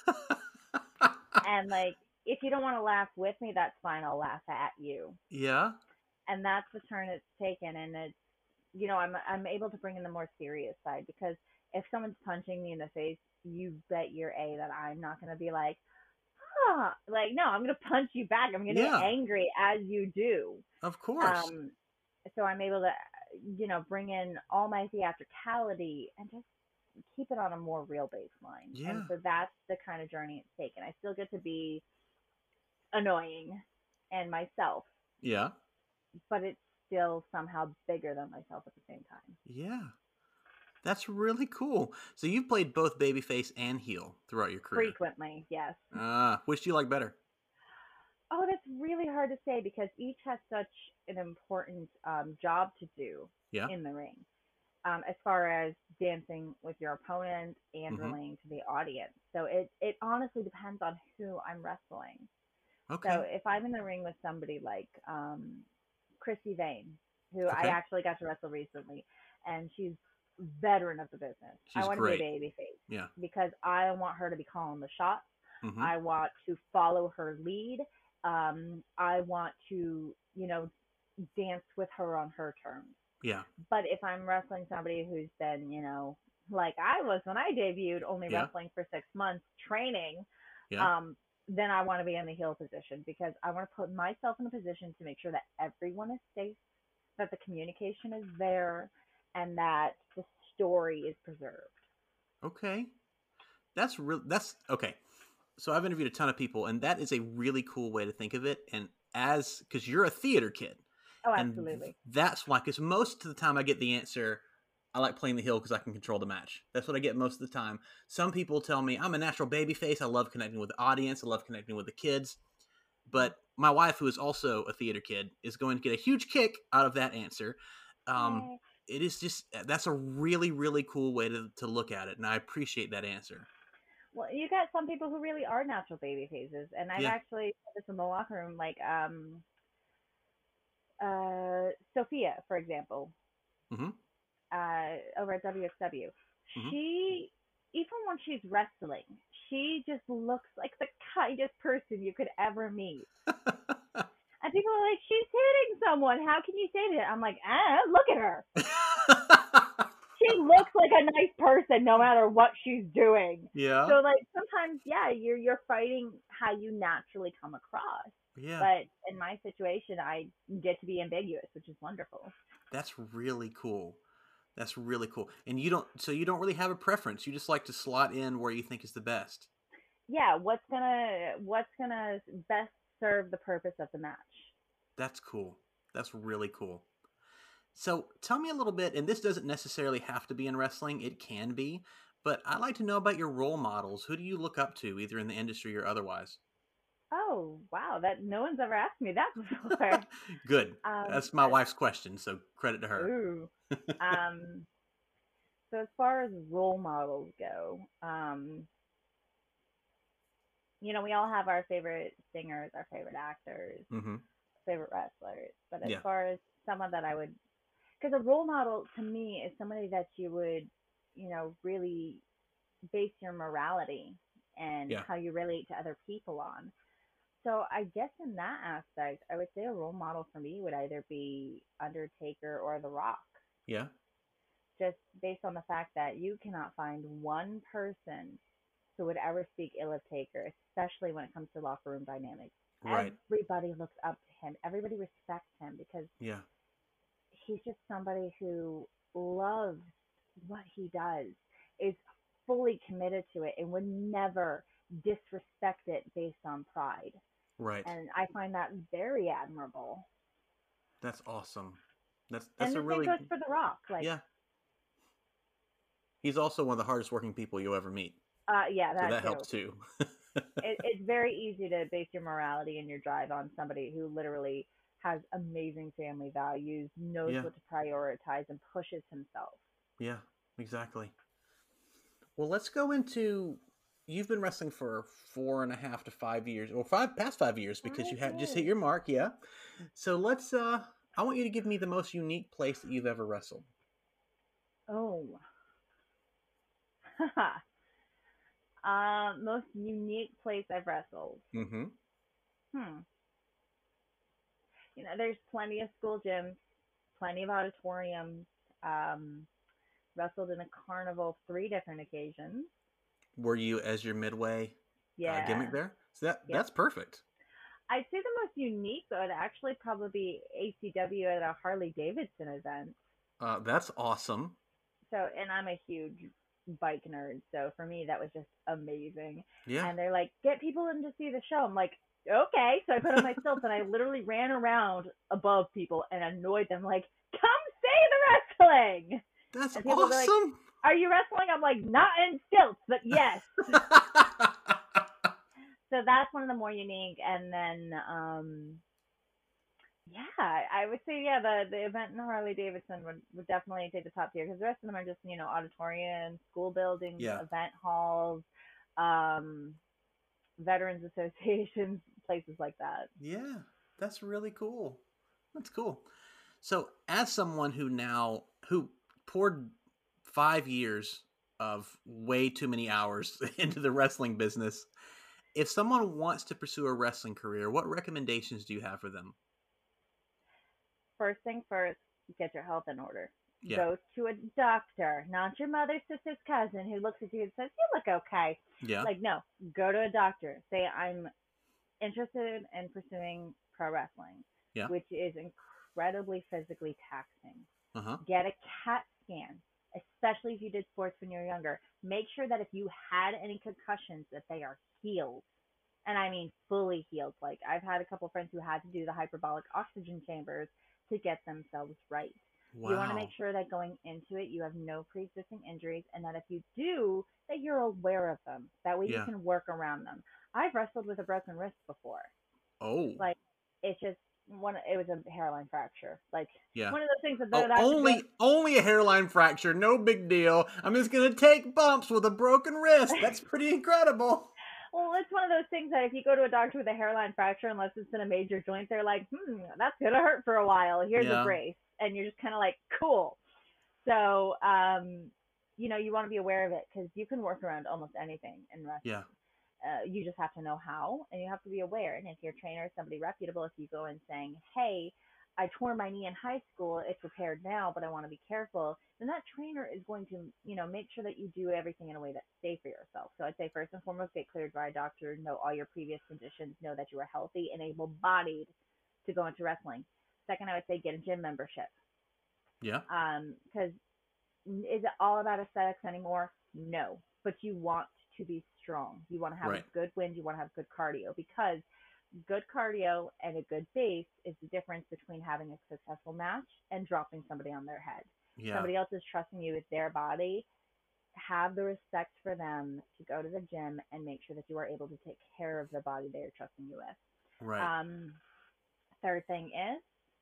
And like, if you don't want to laugh with me, that's fine. I'll laugh at you. Yeah. And that's the turn it's taken. And it's, you know, I'm I'm able to bring in the more serious side because if someone's punching me in the face, you bet your A that I'm not going to be like, huh. Like, no, I'm going to punch you back. I'm going to Yeah. get angry as you do. Of course. Um, so I'm able to, you know, bring in all my theatricality and just keep it on a more real baseline. Yeah. And so that's the kind of journey it's taken. I still get to be annoying and myself, Yeah. but it's still somehow bigger than myself at the same time. Yeah. That's really cool. So you've played both babyface and heel throughout your career. Frequently, yes. Ah, which do you like better? Oh, that's really hard to say because each has such an important um, job to do Yeah. in the ring. Um, as far as dancing with your opponent and Mhm. relating to the audience. So it, it honestly depends on who I'm wrestling. Okay. So if I'm in the ring with somebody like um, Christy Vane, who I Okay. actually got to wrestle recently, and she's veteran of the business. She's I want great. to be a baby face Yeah. because I want her to be calling the shots. Mm-hmm. I want to follow her lead. Um, I want to, you know, dance with her on her terms. Yeah. But if I'm wrestling somebody who's been, you know, like I was when I debuted, only Yeah. wrestling for six months, training, Yeah. um, then I want to be in the heel position because I want to put myself in a position to make sure that everyone is safe, that the communication is there, and that the story is preserved. Okay. That's real. That's okay. So I've interviewed a ton of people, and that is a really cool way to think of it. And as because you're a theater kid, Oh, and absolutely. that's why. Because most of the time, I get the answer. I like playing the heel because I can control the match. That's what I get most of the time. Some people tell me I'm a natural baby face. I love connecting with the audience. I love connecting with the kids. But my wife, who is also a theater kid, is going to get a huge kick out of that answer. Um, Yay. it is just that's a really really cool way to to look at it, and I appreciate that answer. Well, you got some people who really are natural baby faces, and I've Yeah. actually said this in the locker room, like um, uh, Sophia, for example, Mm-hmm. uh, over at W X W. Mhm. She, even when she's wrestling, she just looks like the kindest person you could ever meet. And people are like, she's hitting someone. How can you say that? I'm like, ah, look at her. She looks like a nice person no matter what she's doing. Yeah. So like sometimes, yeah, you're you're fighting how you naturally come across. Yeah. But in my situation, I get to be ambiguous, which is wonderful. That's really cool. That's really cool. And you don't, so you don't really have a preference. You just like to slot in where you think is the best. Yeah, what's gonna what's gonna best serve the purpose of the match? That's cool. That's really cool. So tell me a little bit, and this doesn't necessarily have to be in wrestling. It can be, but I'd like to know about your role models. Who do you look up to, either in the industry or otherwise? Oh wow, that no one's ever asked me that before. Good. Um, That's my wife's question, so credit to her. Ooh. um, so as far as role models go, um, you know, we all have our favorite singers, our favorite actors, Mm-hmm. favorite wrestlers. But as Yeah. far as someone that I would, because a role model to me is somebody that you would, you know, really base your morality and Yeah. how you relate to other people on. So I guess in that aspect, I would say a role model for me would either be Undertaker or The Rock. Yeah. Just based on the fact that you cannot find one person who would ever speak ill of Taker, especially when it comes to locker room dynamics. Right. Everybody looks up to him. Everybody respects him because Yeah. he's just somebody who loves what he does, is fully committed to it, and would never disrespect it based on pride. Right. And I find that very admirable. That's awesome. That's that's and a the really same goes for The Rock. Like, yeah. He's also one of the hardest working people you'll ever meet. uh, yeah, that, So that too. helps too. it, it's very easy to base your morality and your drive on somebody who literally has amazing family values, knows Yeah. what to prioritize, and pushes himself. Yeah, exactly. Well, let's go into. You've been wrestling for four and a half to five years, or five past five years, because you Five had just hit years. your mark. Yeah. So let's. uh I want you to give me the most unique place that you've ever wrestled. Oh. uh, most unique place I've wrestled. Mm-hmm. Hmm. You know, there's plenty of school gyms, plenty of auditoriums. Um, wrestled in a carnival three different occasions. Were you as your midway Yeah. uh, gimmick there? So that Yep. that's perfect. I'd say the most unique would actually probably be A C W at a Harley Davidson event. Uh, that's awesome. So, and I'm a huge bike nerd, so for me that was just amazing. Yeah. And they're like, get people in to see the show. I'm like, okay. So I put on my stilts and I literally ran around above people and annoyed them, like, come see the wrestling. That's And people were like, awesome. are you wrestling? I'm like, not in stilts, but yes. So that's one of the more unique. And then, um, yeah, I would say, yeah, the, the event in Harley Davidson would, would definitely take the top tier because the rest of them are just, you know, auditoriums, school buildings, Yeah. event halls, um, veterans associations, places like that. Yeah, that's really cool. That's cool. So, as someone who now who poured five years of way too many hours into the wrestling business, if someone wants to pursue a wrestling career, what recommendations do you have for them? First thing first, get your health in order. Yeah. Go to a doctor, not your mother, sister's cousin who looks at you and says, "You look okay." Yeah. Like, no, go to a doctor. Say, "I'm interested in pursuing pro wrestling," Yeah. which is incredibly physically taxing. Uh-huh. Get a CAT scan, especially if you did sports when you were younger. Make sure that if you had any concussions, that they are healed. And I mean fully healed. Like, I've had a couple friends who had to do the hyperbolic oxygen chambers to get themselves right. You want to make Wow. sure that going into it, you have no pre-existing injuries, and that if you do, that you're aware of them. That way you Yeah. can work around them. I've wrestled with a broken wrist before. Oh. Like, it's just one. It was a hairline fracture. Like, Yeah. one of those things that the Oh, doctor goes, only only a hairline fracture, no big deal. I'm just gonna take bumps with a broken wrist. That's pretty incredible. well, it's one of those things that if you go to a doctor with a hairline fracture, unless it's in a major joint, they're like, hmm, that's gonna hurt for a while. Here's a Yeah. brace, and you're just kind of like, cool. So, um, you know, you want to be aware of it because you can work around almost anything in wrestling. Yeah. Uh, you just have to know how, and you have to be aware. And if your trainer is somebody reputable, if you go in saying, "Hey, I tore my knee in high school. It's repaired now, but I want to be careful," then that trainer is going to, you know, make sure that you do everything in a way that's safe for yourself. So I'd say first and foremost, get cleared by a doctor, know all your previous conditions, know that you are healthy and able-bodied to go into wrestling. Second, I would say get a gym membership. Yeah. Um, because is it all about aesthetics anymore? No, but you want to be strong. You want to have Right. a good wind. You want to have good cardio because good cardio and a good base is the difference between having a successful match and dropping somebody on their head. Yeah. Somebody else is trusting you with their body. Have the respect for them to go to the gym and make sure that you are able to take care of the body they are trusting you with. Right. Um, third thing is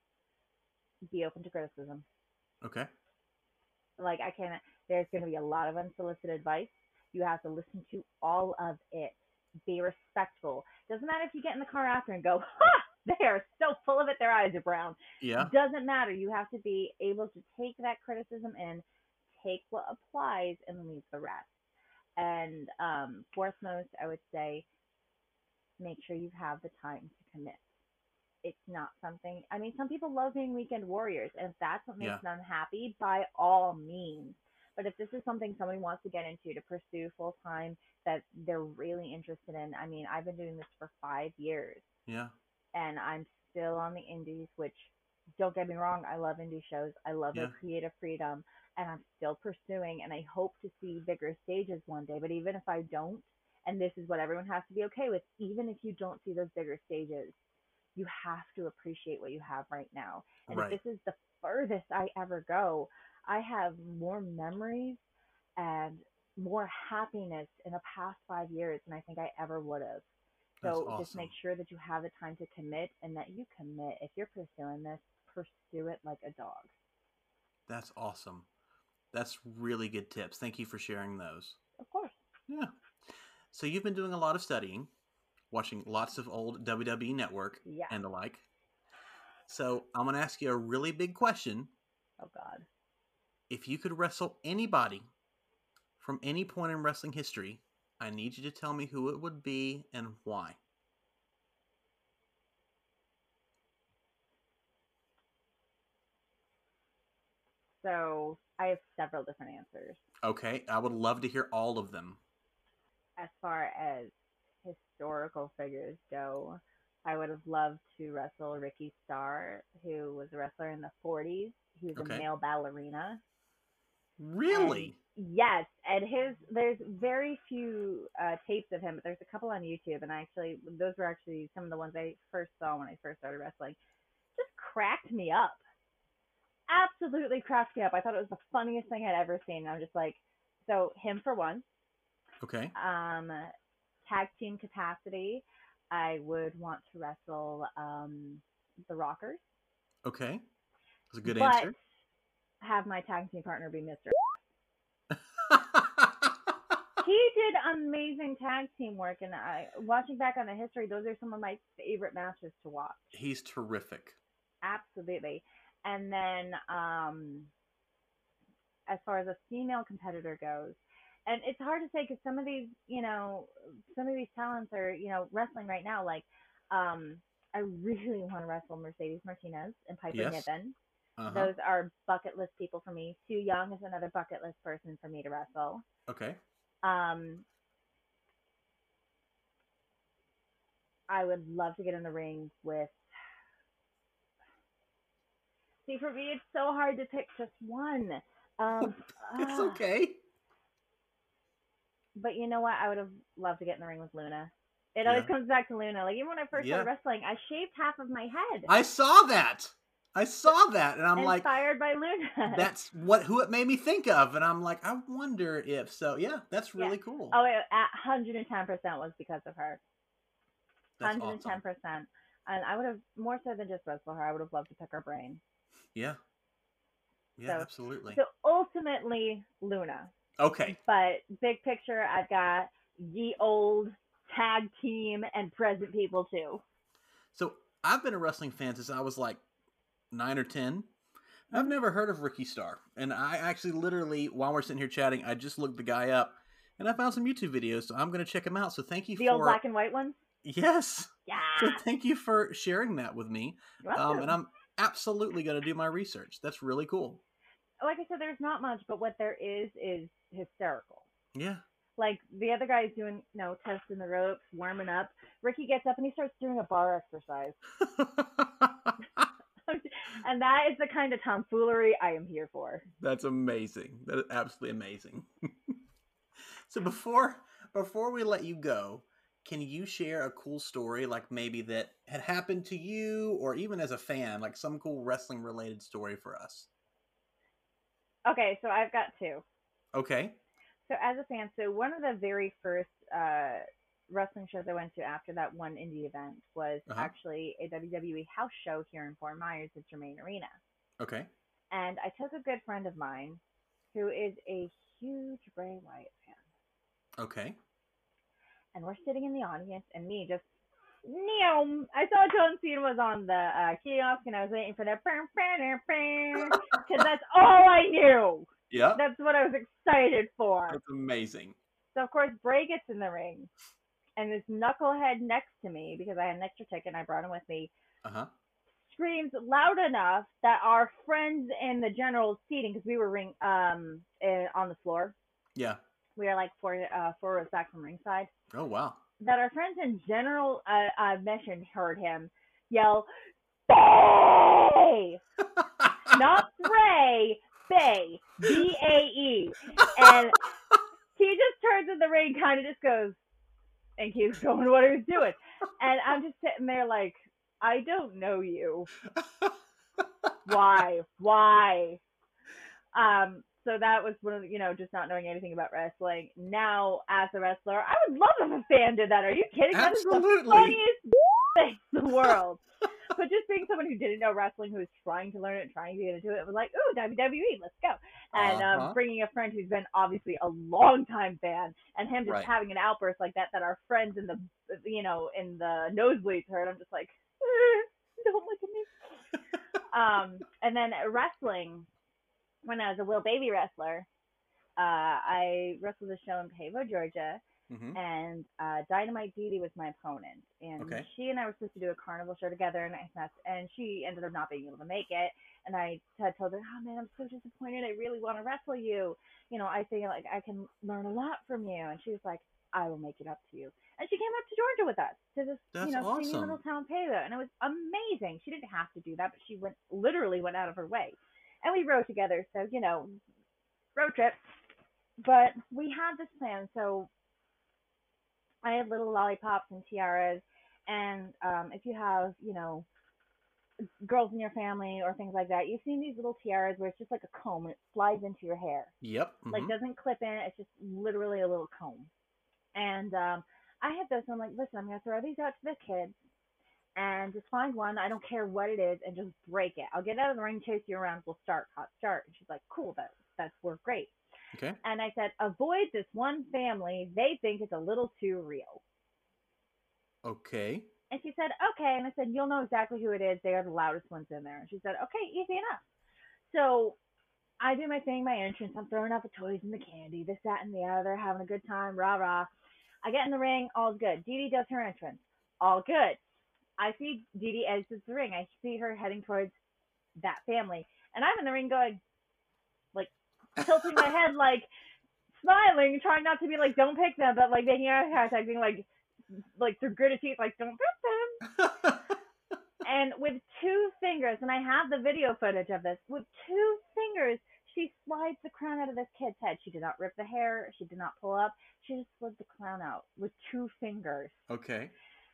be open to criticism. Okay. Like, I can't, there's going to be a lot of unsolicited advice. You have to listen to all of it. Be respectful. Doesn't matter if you get in the car after and go, ha, they are so full of it, their eyes are brown. Yeah. Doesn't matter. You have to be able to take that criticism in, take what applies, and leave the rest. And um, fourth most, I would say, make sure you have the time to commit. It's not something, I mean, some people love being weekend warriors, and if that's what makes Yeah. them happy, by all means. But if this is something somebody wants to get into to pursue full time that they're really interested in, I mean, I've been doing this for five years Yeah. and I'm still on the indies, which, don't get me wrong, I love indie shows. I love Yeah. their creative freedom, and I'm still pursuing, and I hope to see bigger stages one day. But even if I don't, and this is what everyone has to be okay with, even if you don't see those bigger stages, you have to appreciate what you have right now. And Right. if this is the furthest I ever go, I have more memories and more happiness in the past five years than I think I ever would have. That's So just awesome. make sure that you have the time to commit and that you commit. If you're pursuing this, pursue it like a dog. That's awesome. That's really good tips. Thank you for sharing those. Of course. Yeah. So you've been doing a lot of studying, watching lots of old W W E Network Yeah. and the like. So I'm going to ask you a really big question. Oh, God. If you could wrestle anybody from any point in wrestling history, I need you to tell me who it would be and why. So I have several different answers. Okay, I would love to hear all of them. As far as historical figures go, I would have loved to wrestle Ricky Starr, who was a wrestler in the forties. He was Okay. a male ballerina. Really? And yes, and his there's very few uh, tapes of him, but there's a couple on YouTube, and actually those were actually some of the ones I first saw when I first started wrestling. Just cracked me up. Absolutely cracked me up. I thought it was the funniest thing I'd ever seen. And I'm just like, so him for one. Okay. Um, tag team capacity, I would want to wrestle um, the Rockers. Okay. That's a good but answer. Have my tag team partner be Mister He did amazing tag team work, and I, watching back on the history, those are some of my favorite matches to watch. He's terrific. Absolutely. And then um, as far as a female competitor goes, and it's hard to say because some of these, you know, some of these talents are, you know, wrestling right now. Like, um, I really want to wrestle Mercedes Martinez and Piper Yes. Niven. Uh-huh. Those are bucket list people for me. Sue Young is another bucket list person for me to wrestle. Okay. Um, I would love to get in the ring with. See, for me, it's so hard to pick just one. Um, It's uh, okay. but you know what? I would have loved to get in the ring with Luna. It Yeah. always comes back to Luna. Like even when I first Yeah. started wrestling, I shaved half of my head. I saw that. I saw that, and I'm like, Inspired by Luna. that's what who it made me think of, and I'm like, I wonder if so. Yeah, that's really Yeah. cool. Oh, it, at one hundred ten percent was because of her. That's one hundred ten awesome. percent. And I would have, more so than just wrestle her, I would have loved to pick her brain. Yeah. Yeah, So, absolutely. So ultimately, Luna. Okay. But big picture, I've got ye old tag team and present people too. So I've been a wrestling fan since I was like nine or ten. I've never heard of Ricky Starr, and I actually literally, while we're sitting here chatting, I just looked the guy up, and I found some YouTube videos, so I'm going to check him out. So thank you The for old black and white ones? Yes. Yeah. So thank you for sharing that with me. You're Um, welcome. and I'm absolutely going to do my research. That's really cool. Like I said, there's not much, but what there is is hysterical. Yeah. Like the other guy's doing, you know, testing the ropes, warming up. Ricky gets up and he starts doing a bar exercise. And that is the kind of tomfoolery I am here for. That's amazing. That is absolutely amazing. So before before we let you go, can you share a cool story, like maybe that had happened to you, or even as a fan, like some cool wrestling related story for us? Okay, so I've got two. Okay. So as a fan, so one of the very first uh, wrestling shows I went to after that one indie event was Uh-huh. actually a W W E house show here in Fort Myers at Germain Arena. Okay. And I took a good friend of mine who is a huge Bray Wyatt fan. Okay. And we're sitting in the audience, and me just, Neom. I saw John Cena was on the uh, kiosk, and I was waiting for that, because that's all I knew. Yeah. That's what I was excited for. That's amazing. So, of course, Bray gets in the ring, and this knucklehead next to me, because I had an extra ticket and I brought him with me, Uh-huh. screams loud enough that our friends in the general seating, because we were ring um in, on the floor, Yeah. we are like four uh, four rows back from ringside, Oh, wow. that our friends in general uh, uh mentioned heard him yell, Bay! Not Bray, Bay, B A E. And he just turns in the ring, kind of just goes, and keeps going what he was doing. And I'm just sitting there like, I don't know you. Why? Why? Um, so that was one of the, you know, just not knowing anything about wrestling. Now, as a wrestler, I would love if a fan did that. Are you kidding? Absolutely. That is the funniest thing in the world. But just being someone who didn't know wrestling, who was trying to learn it, trying to get into it, it was like, ooh, W W E, let's go. And Uh-huh. um, bringing a friend who's been obviously a long-time fan, and him just Right. having an outburst like that, that our friends in the, you know, in the nosebleeds heard, I'm just like, eh, don't look at me. um, and then wrestling, when I was a Will Baby wrestler, uh, I wrestled a show in Pavo, Georgia, Mm-hmm. and uh, Dynamite Dee Dee was my opponent. And Okay. she and I were supposed to do a carnival show together, and I, and she ended up not being able to make it. And I had told her, oh man, I'm so disappointed. I really want to wrestle you. You know, I think like I can learn a lot from you. And she was like, I will make it up to you. And she came up to Georgia with us to this, That's you know, teeny awesome. little town Pavo, and it was amazing. She didn't have to do that, but she went literally went out of her way. And we rode together, so, you know, road trip. But we had this plan, so I had little lollipops and tiaras, and um, if you have, you know, girls in your family or things like that, you've seen these little tiaras where it's just like a comb, and it slides into your hair. Yep. Mm-hmm. Like, doesn't clip in, it's just literally a little comb. And um, I had those, so I'm like, listen, I'm going to throw these out to the kids, and just find one, I don't care what it is, and just break it. I'll get out of the ring, chase you around, we'll start, hot start. And she's like, cool, that, that's worked great. Okay. And I said, avoid this one family, they think it's a little too real. Okay. And she said, okay. And I said, you'll know exactly who it is. They are the loudest ones in there. And she said, okay, easy enough. So I do my thing, my entrance. I'm throwing out the toys and the candy, this, that, and the other, having a good time, rah, rah. I get in the ring, all's good. Dee Dee does her entrance, all good. I see Dee Dee exits the ring. I see her heading towards that family. And I'm in the ring going, like, tilting my head, like, smiling, trying not to be like, don't pick them, but like making eye contact, being like, like through gritted teeth, like, don't pick them. And with two fingers, and I have the video footage of this, with two fingers, she slides the crown out of this kid's head. She did not rip the hair. She did not pull up. She just slid the crown out with two fingers. Okay.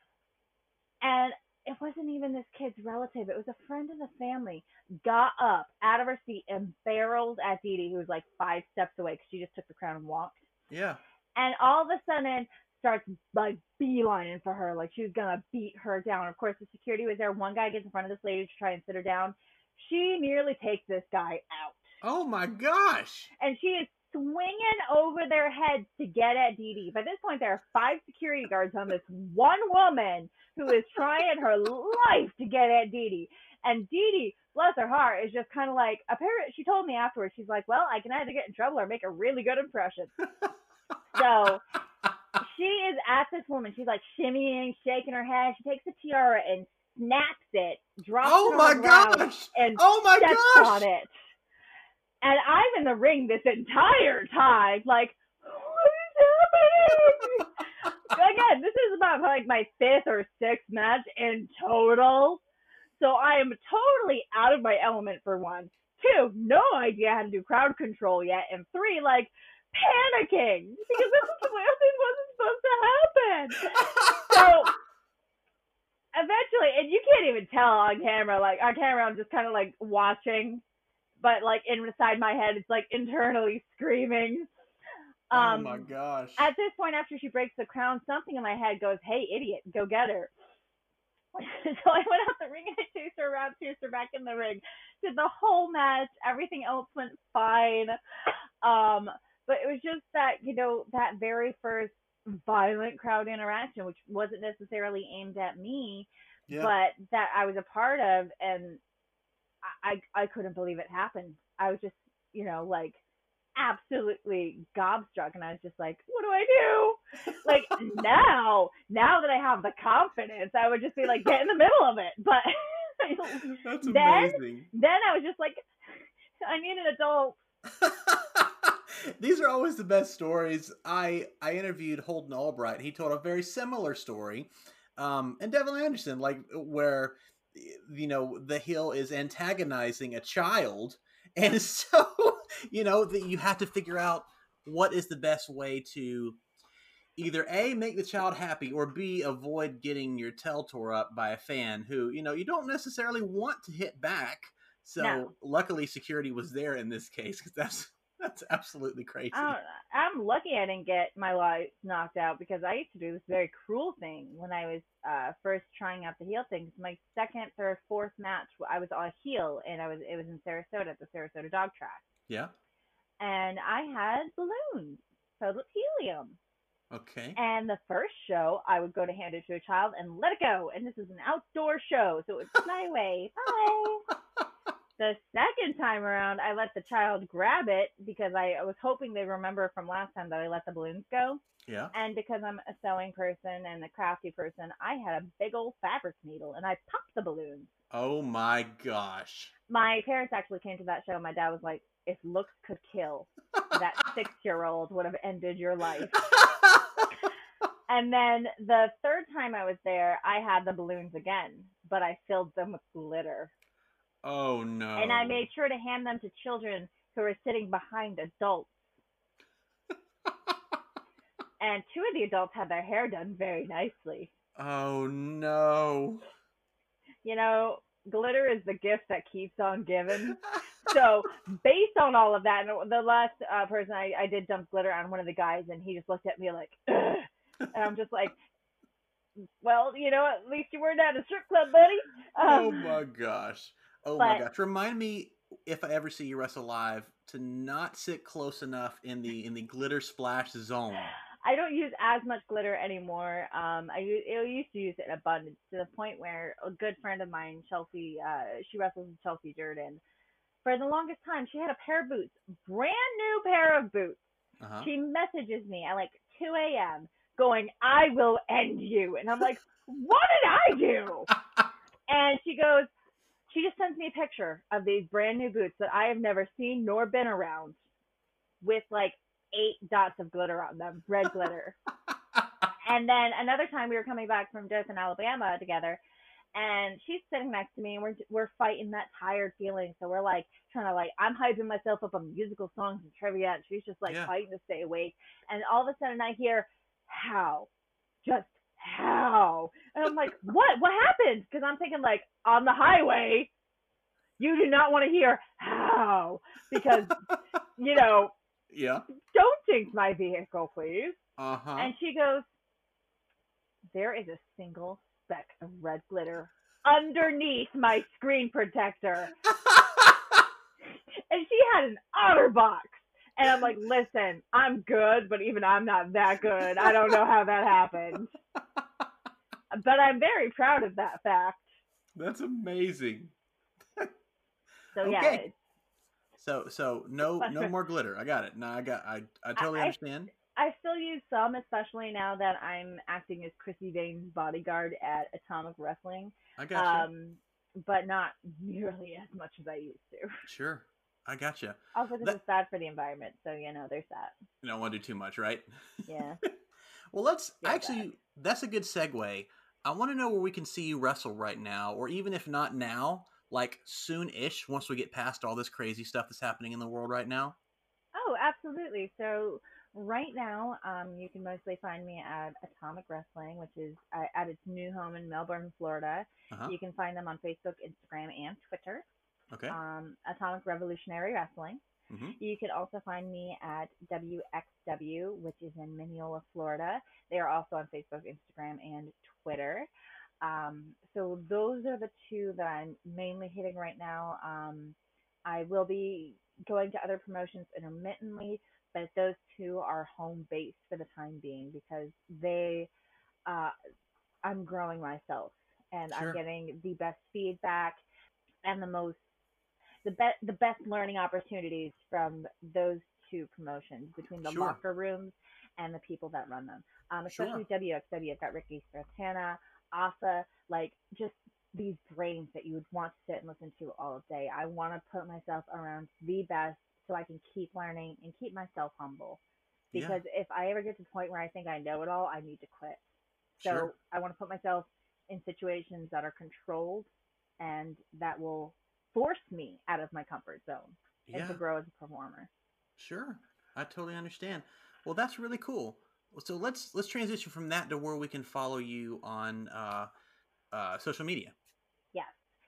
And it wasn't even this kid's relative. It was a friend of the family. Got up out of her seat and barreled at Dee Dee, who was like five steps away because she just took the crown and walked. Yeah. And all of a sudden starts like beelining for her, like she was gonna beat her down. Of course, the security was there. One guy gets in front of this lady to try and sit her down. She nearly takes this guy out. Oh my gosh! And she is swinging over their heads to get at Dee Dee. By this point, there are five security guards on this one woman who is trying her life to get at Dee Dee. And Dee Dee, bless her heart, is just kind of like, apparently, she told me afterwards, she's like, well, I can either get in trouble or make a really good impression. So she is at this woman. She's like shimmying, shaking her head. She takes the tiara and snaps it, drops oh it on my the ground, gosh! and oh my steps gosh! on it. And I'm in the ring this entire time, like, what is happening? Again, this is about like my fifth or sixth match in total. So I am totally out of my element for one. Two, no idea how to do crowd control yet. And three, like, panicking because this, is, this wasn't supposed to happen. So eventually, and you can't even tell on camera, like on camera I'm just kind of like watching, but like inside my head it's like internally screaming. Um, oh my gosh. At this point, after she breaks the crown, something in my head goes, hey idiot, go get her. So I went out the ring and I chased her around, chased her back in the ring, did the whole match. Everything else went fine. Um, but it was just that, you know, that very first violent crowd interaction, which wasn't necessarily aimed at me, yeah. but that I was a part of, and I, I I couldn't believe it happened. I was just, you know, like absolutely gobstruck, and I was just like, what do I do? Like now, now that I have the confidence, I would just be like, get in the middle of it. But that's then, amazing. Then I was just like, I need an adult. These are always the best stories. I I interviewed Holden Albright. He told a very similar story. Um, and Devin Anderson, like where, you know, the heel is antagonizing a child. And so, you know, that you have to figure out what is the best way to either A, make the child happy, or B, avoid getting your tail tore up by a fan who, you know, you don't necessarily want to hit back. So no. Luckily security was there in this case, because that's that's absolutely crazy. Uh, I'm lucky I didn't get my lights knocked out, because I used to do this very cruel thing when I was uh, first trying out the heel thing. My second, third, fourth match, I was on a heel, and I was it was in Sarasota at the Sarasota Dog Track. Yeah. And I had balloons filled with helium. Okay. And the first show, I would go to hand it to a child and let it go. And this is an outdoor show, so it would fly away. Bye. The second time around, I let the child grab it because I was hoping they'd remember from last time that I let the balloons go. Yeah. And because I'm a sewing person and a crafty person, I had a big old fabric needle, and I popped the balloons. Oh, my gosh. My parents actually came to that show. My dad was like, if looks could kill, that six-year-old would have ended your life. And then the third time I was there, I had the balloons again, but I filled them with glitter. Oh, no. And I made sure to hand them to children who were sitting behind adults. And two of the adults had their hair done very nicely. Oh, no. You know, glitter is the gift that keeps on giving. So, based on all of that, and the last uh, person I, I did dump glitter on one of the guys, and he just looked at me like, ugh. And I'm just like, well, you know, at least you weren't at a strip club, buddy. Um, oh, my gosh. Oh, but, my gosh. Remind me, if I ever see you wrestle live, to not sit close enough in the in the glitter splash zone. I don't use as much glitter anymore. Um, I, u- I used to use it in abundance to the point where a good friend of mine, Chelsea, uh, she wrestles with Chelsea Durden. For the longest time, she had a pair of boots, brand new pair of boots. Uh-huh. She messages me at like two a.m. going, I will end you. And I'm like, what did I do? And she goes, she just sends me a picture of these brand new boots that I have never seen nor been around with like eight dots of glitter on them, red glitter. And then another time we were coming back from Dothan, Alabama together, and she's sitting next to me, and we're we're fighting that tired feeling. So we're like trying to like I'm hyping myself up on musical songs and trivia, and she's just like Yeah. fighting to stay awake. And all of a sudden I hear how, just how, and I'm like, what? What happened? Because I'm thinking like on the highway, you do not want to hear how because you know Yeah. don't jinx my vehicle, please. Uh-huh. And she goes, there is a single speck of red glitter underneath my screen protector. And she had an OtterBox. And I'm like, listen, I'm good, but even I'm not that good. I don't know how that happened. But I'm very proud of that fact. That's amazing. So yeah, Okay. it's- So so no no more glitter. I got it. No, I got I I totally I- understand. I still use some, especially now that I'm acting as Chrissy Dane's bodyguard at Atomic Wrestling. I got you. Um, but not nearly as much as I used to. Sure. I got you. Also, because That- it's bad for the environment, so you know, there's that. You don't want to do too much, right? Yeah. Well, let's Yeah, actually. That's a good segue. I want to know where we can see you wrestle right now, or even if not now, like soon-ish, once we get past all this crazy stuff that's happening in the world right now. Oh, absolutely. So right now, um, you can mostly find me at Atomic Wrestling, which is uh, at its new home in Melbourne, Florida. Uh-huh. You can find them on Facebook, Instagram, and Twitter. Okay. Um, Atomic Revolutionary Wrestling. Mm-hmm. You can also find me at W X W, which is in Mineola, Florida. They are also on Facebook, Instagram, and Twitter. Um, so those are the two that I'm mainly hitting right now. Um, I will be going to other promotions intermittently, but those two are home based for the time being because they, uh, I'm growing myself and Sure. I'm getting the best feedback and the most the best the best learning opportunities from those two promotions between the Sure. locker rooms and the people that run them. Um, especially Sure. W X W, I've got Ricky Santana, Asa, like just these brains that you would want to sit and listen to all day. I want to put myself around the best so I can keep learning and keep myself humble. Yeah. Because if I ever get to the point where I think I know it all, I need to quit. So Sure. I want to put myself in situations that are controlled and that will force me out of my comfort zone and Yeah. to grow as a performer. Sure. I totally understand. Well, that's really cool. So let's let's transition from that to where we can follow you on uh, uh, social media. Yes.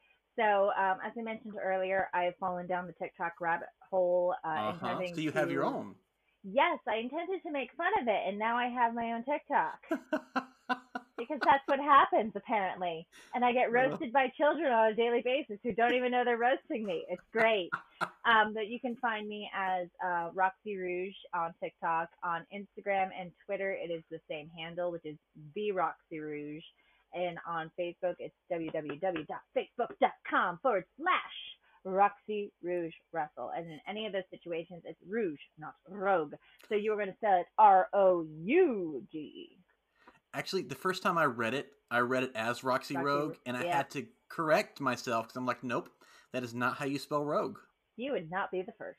So um, as I mentioned earlier, I've fallen down the TikTok rabbit hole. Uh, Uh-huh. intending So you have your to- own. Yes, I intended to make fun of it, and now I have my own TikTok. Because that's what happens, apparently. And I get roasted by children on a daily basis who don't even know they're roasting me. It's great. Um, but you can find me as uh, Roxy Rouge on TikTok. On Instagram and Twitter, it is the same handle, which is the Roxy Rouge. And on Facebook, it's www.facebook.com forward slash Roxy Rouge Wrestle. And in any of those situations, it's Rouge, not Rogue. So you were going to spell it R O U G E. Actually, the first time I read it, I read it as Roxy, Roxy Rogue, Ro- and I yeah. had to correct myself because I'm like, nope, that is not how you spell Rogue. You would not be the first.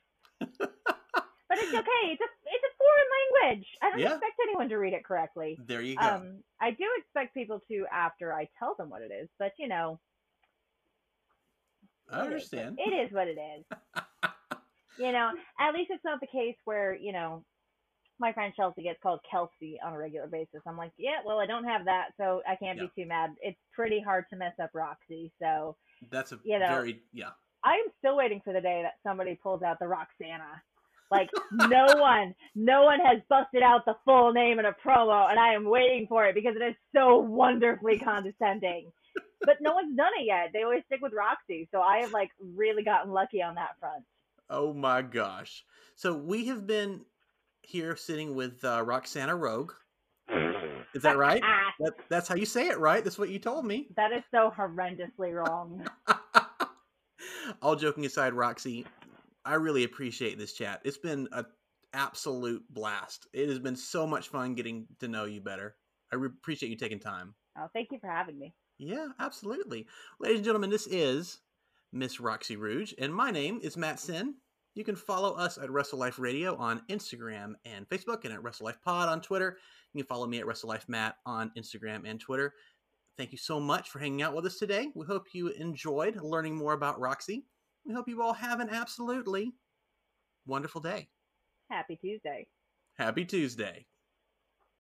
But it's okay. It's a it's a foreign language. I don't Yeah. expect anyone to read it correctly. There you go. Um, I do expect people to after I tell them what it is, but you know, I it is- understand. It is what it is. You know, at least it's not the case where you know my friend Chelsea gets called Kelsey on a regular basis. I'm like, yeah, well, I don't have that, so I can't Yeah. be too mad. It's pretty hard to mess up Roxy, so That's a you know, very, yeah. I'm still waiting for the day that somebody pulls out the Roxana. Like, no one, no one has busted out the full name in a promo, and I am waiting for it because it is so wonderfully condescending. But no one's done it yet. They always stick with Roxy, so I have, like, really gotten lucky on that front. Oh my gosh. So we have been here sitting with uh, Roxana Rogue. Is that right? that, that's how you say it, right? That's what you told me. That is so horrendously wrong. All joking aside, Roxy, I really appreciate this chat. It's been an absolute blast. It has been so much fun getting to know you better. I re- appreciate you taking time. Oh, thank you for having me. Yeah, absolutely. Ladies and gentlemen, this is Miss Roxy Rouge, and my name is Matt Sin. You can follow us at Wrestle Life Radio on Instagram and Facebook, and at Wrestle Life Pod on Twitter. You can follow me at Wrestle Life Matt on Instagram and Twitter. Thank you so much for hanging out with us today. We hope you enjoyed learning more about Roxy. We hope you all have an absolutely wonderful day. Happy Tuesday. Happy Tuesday.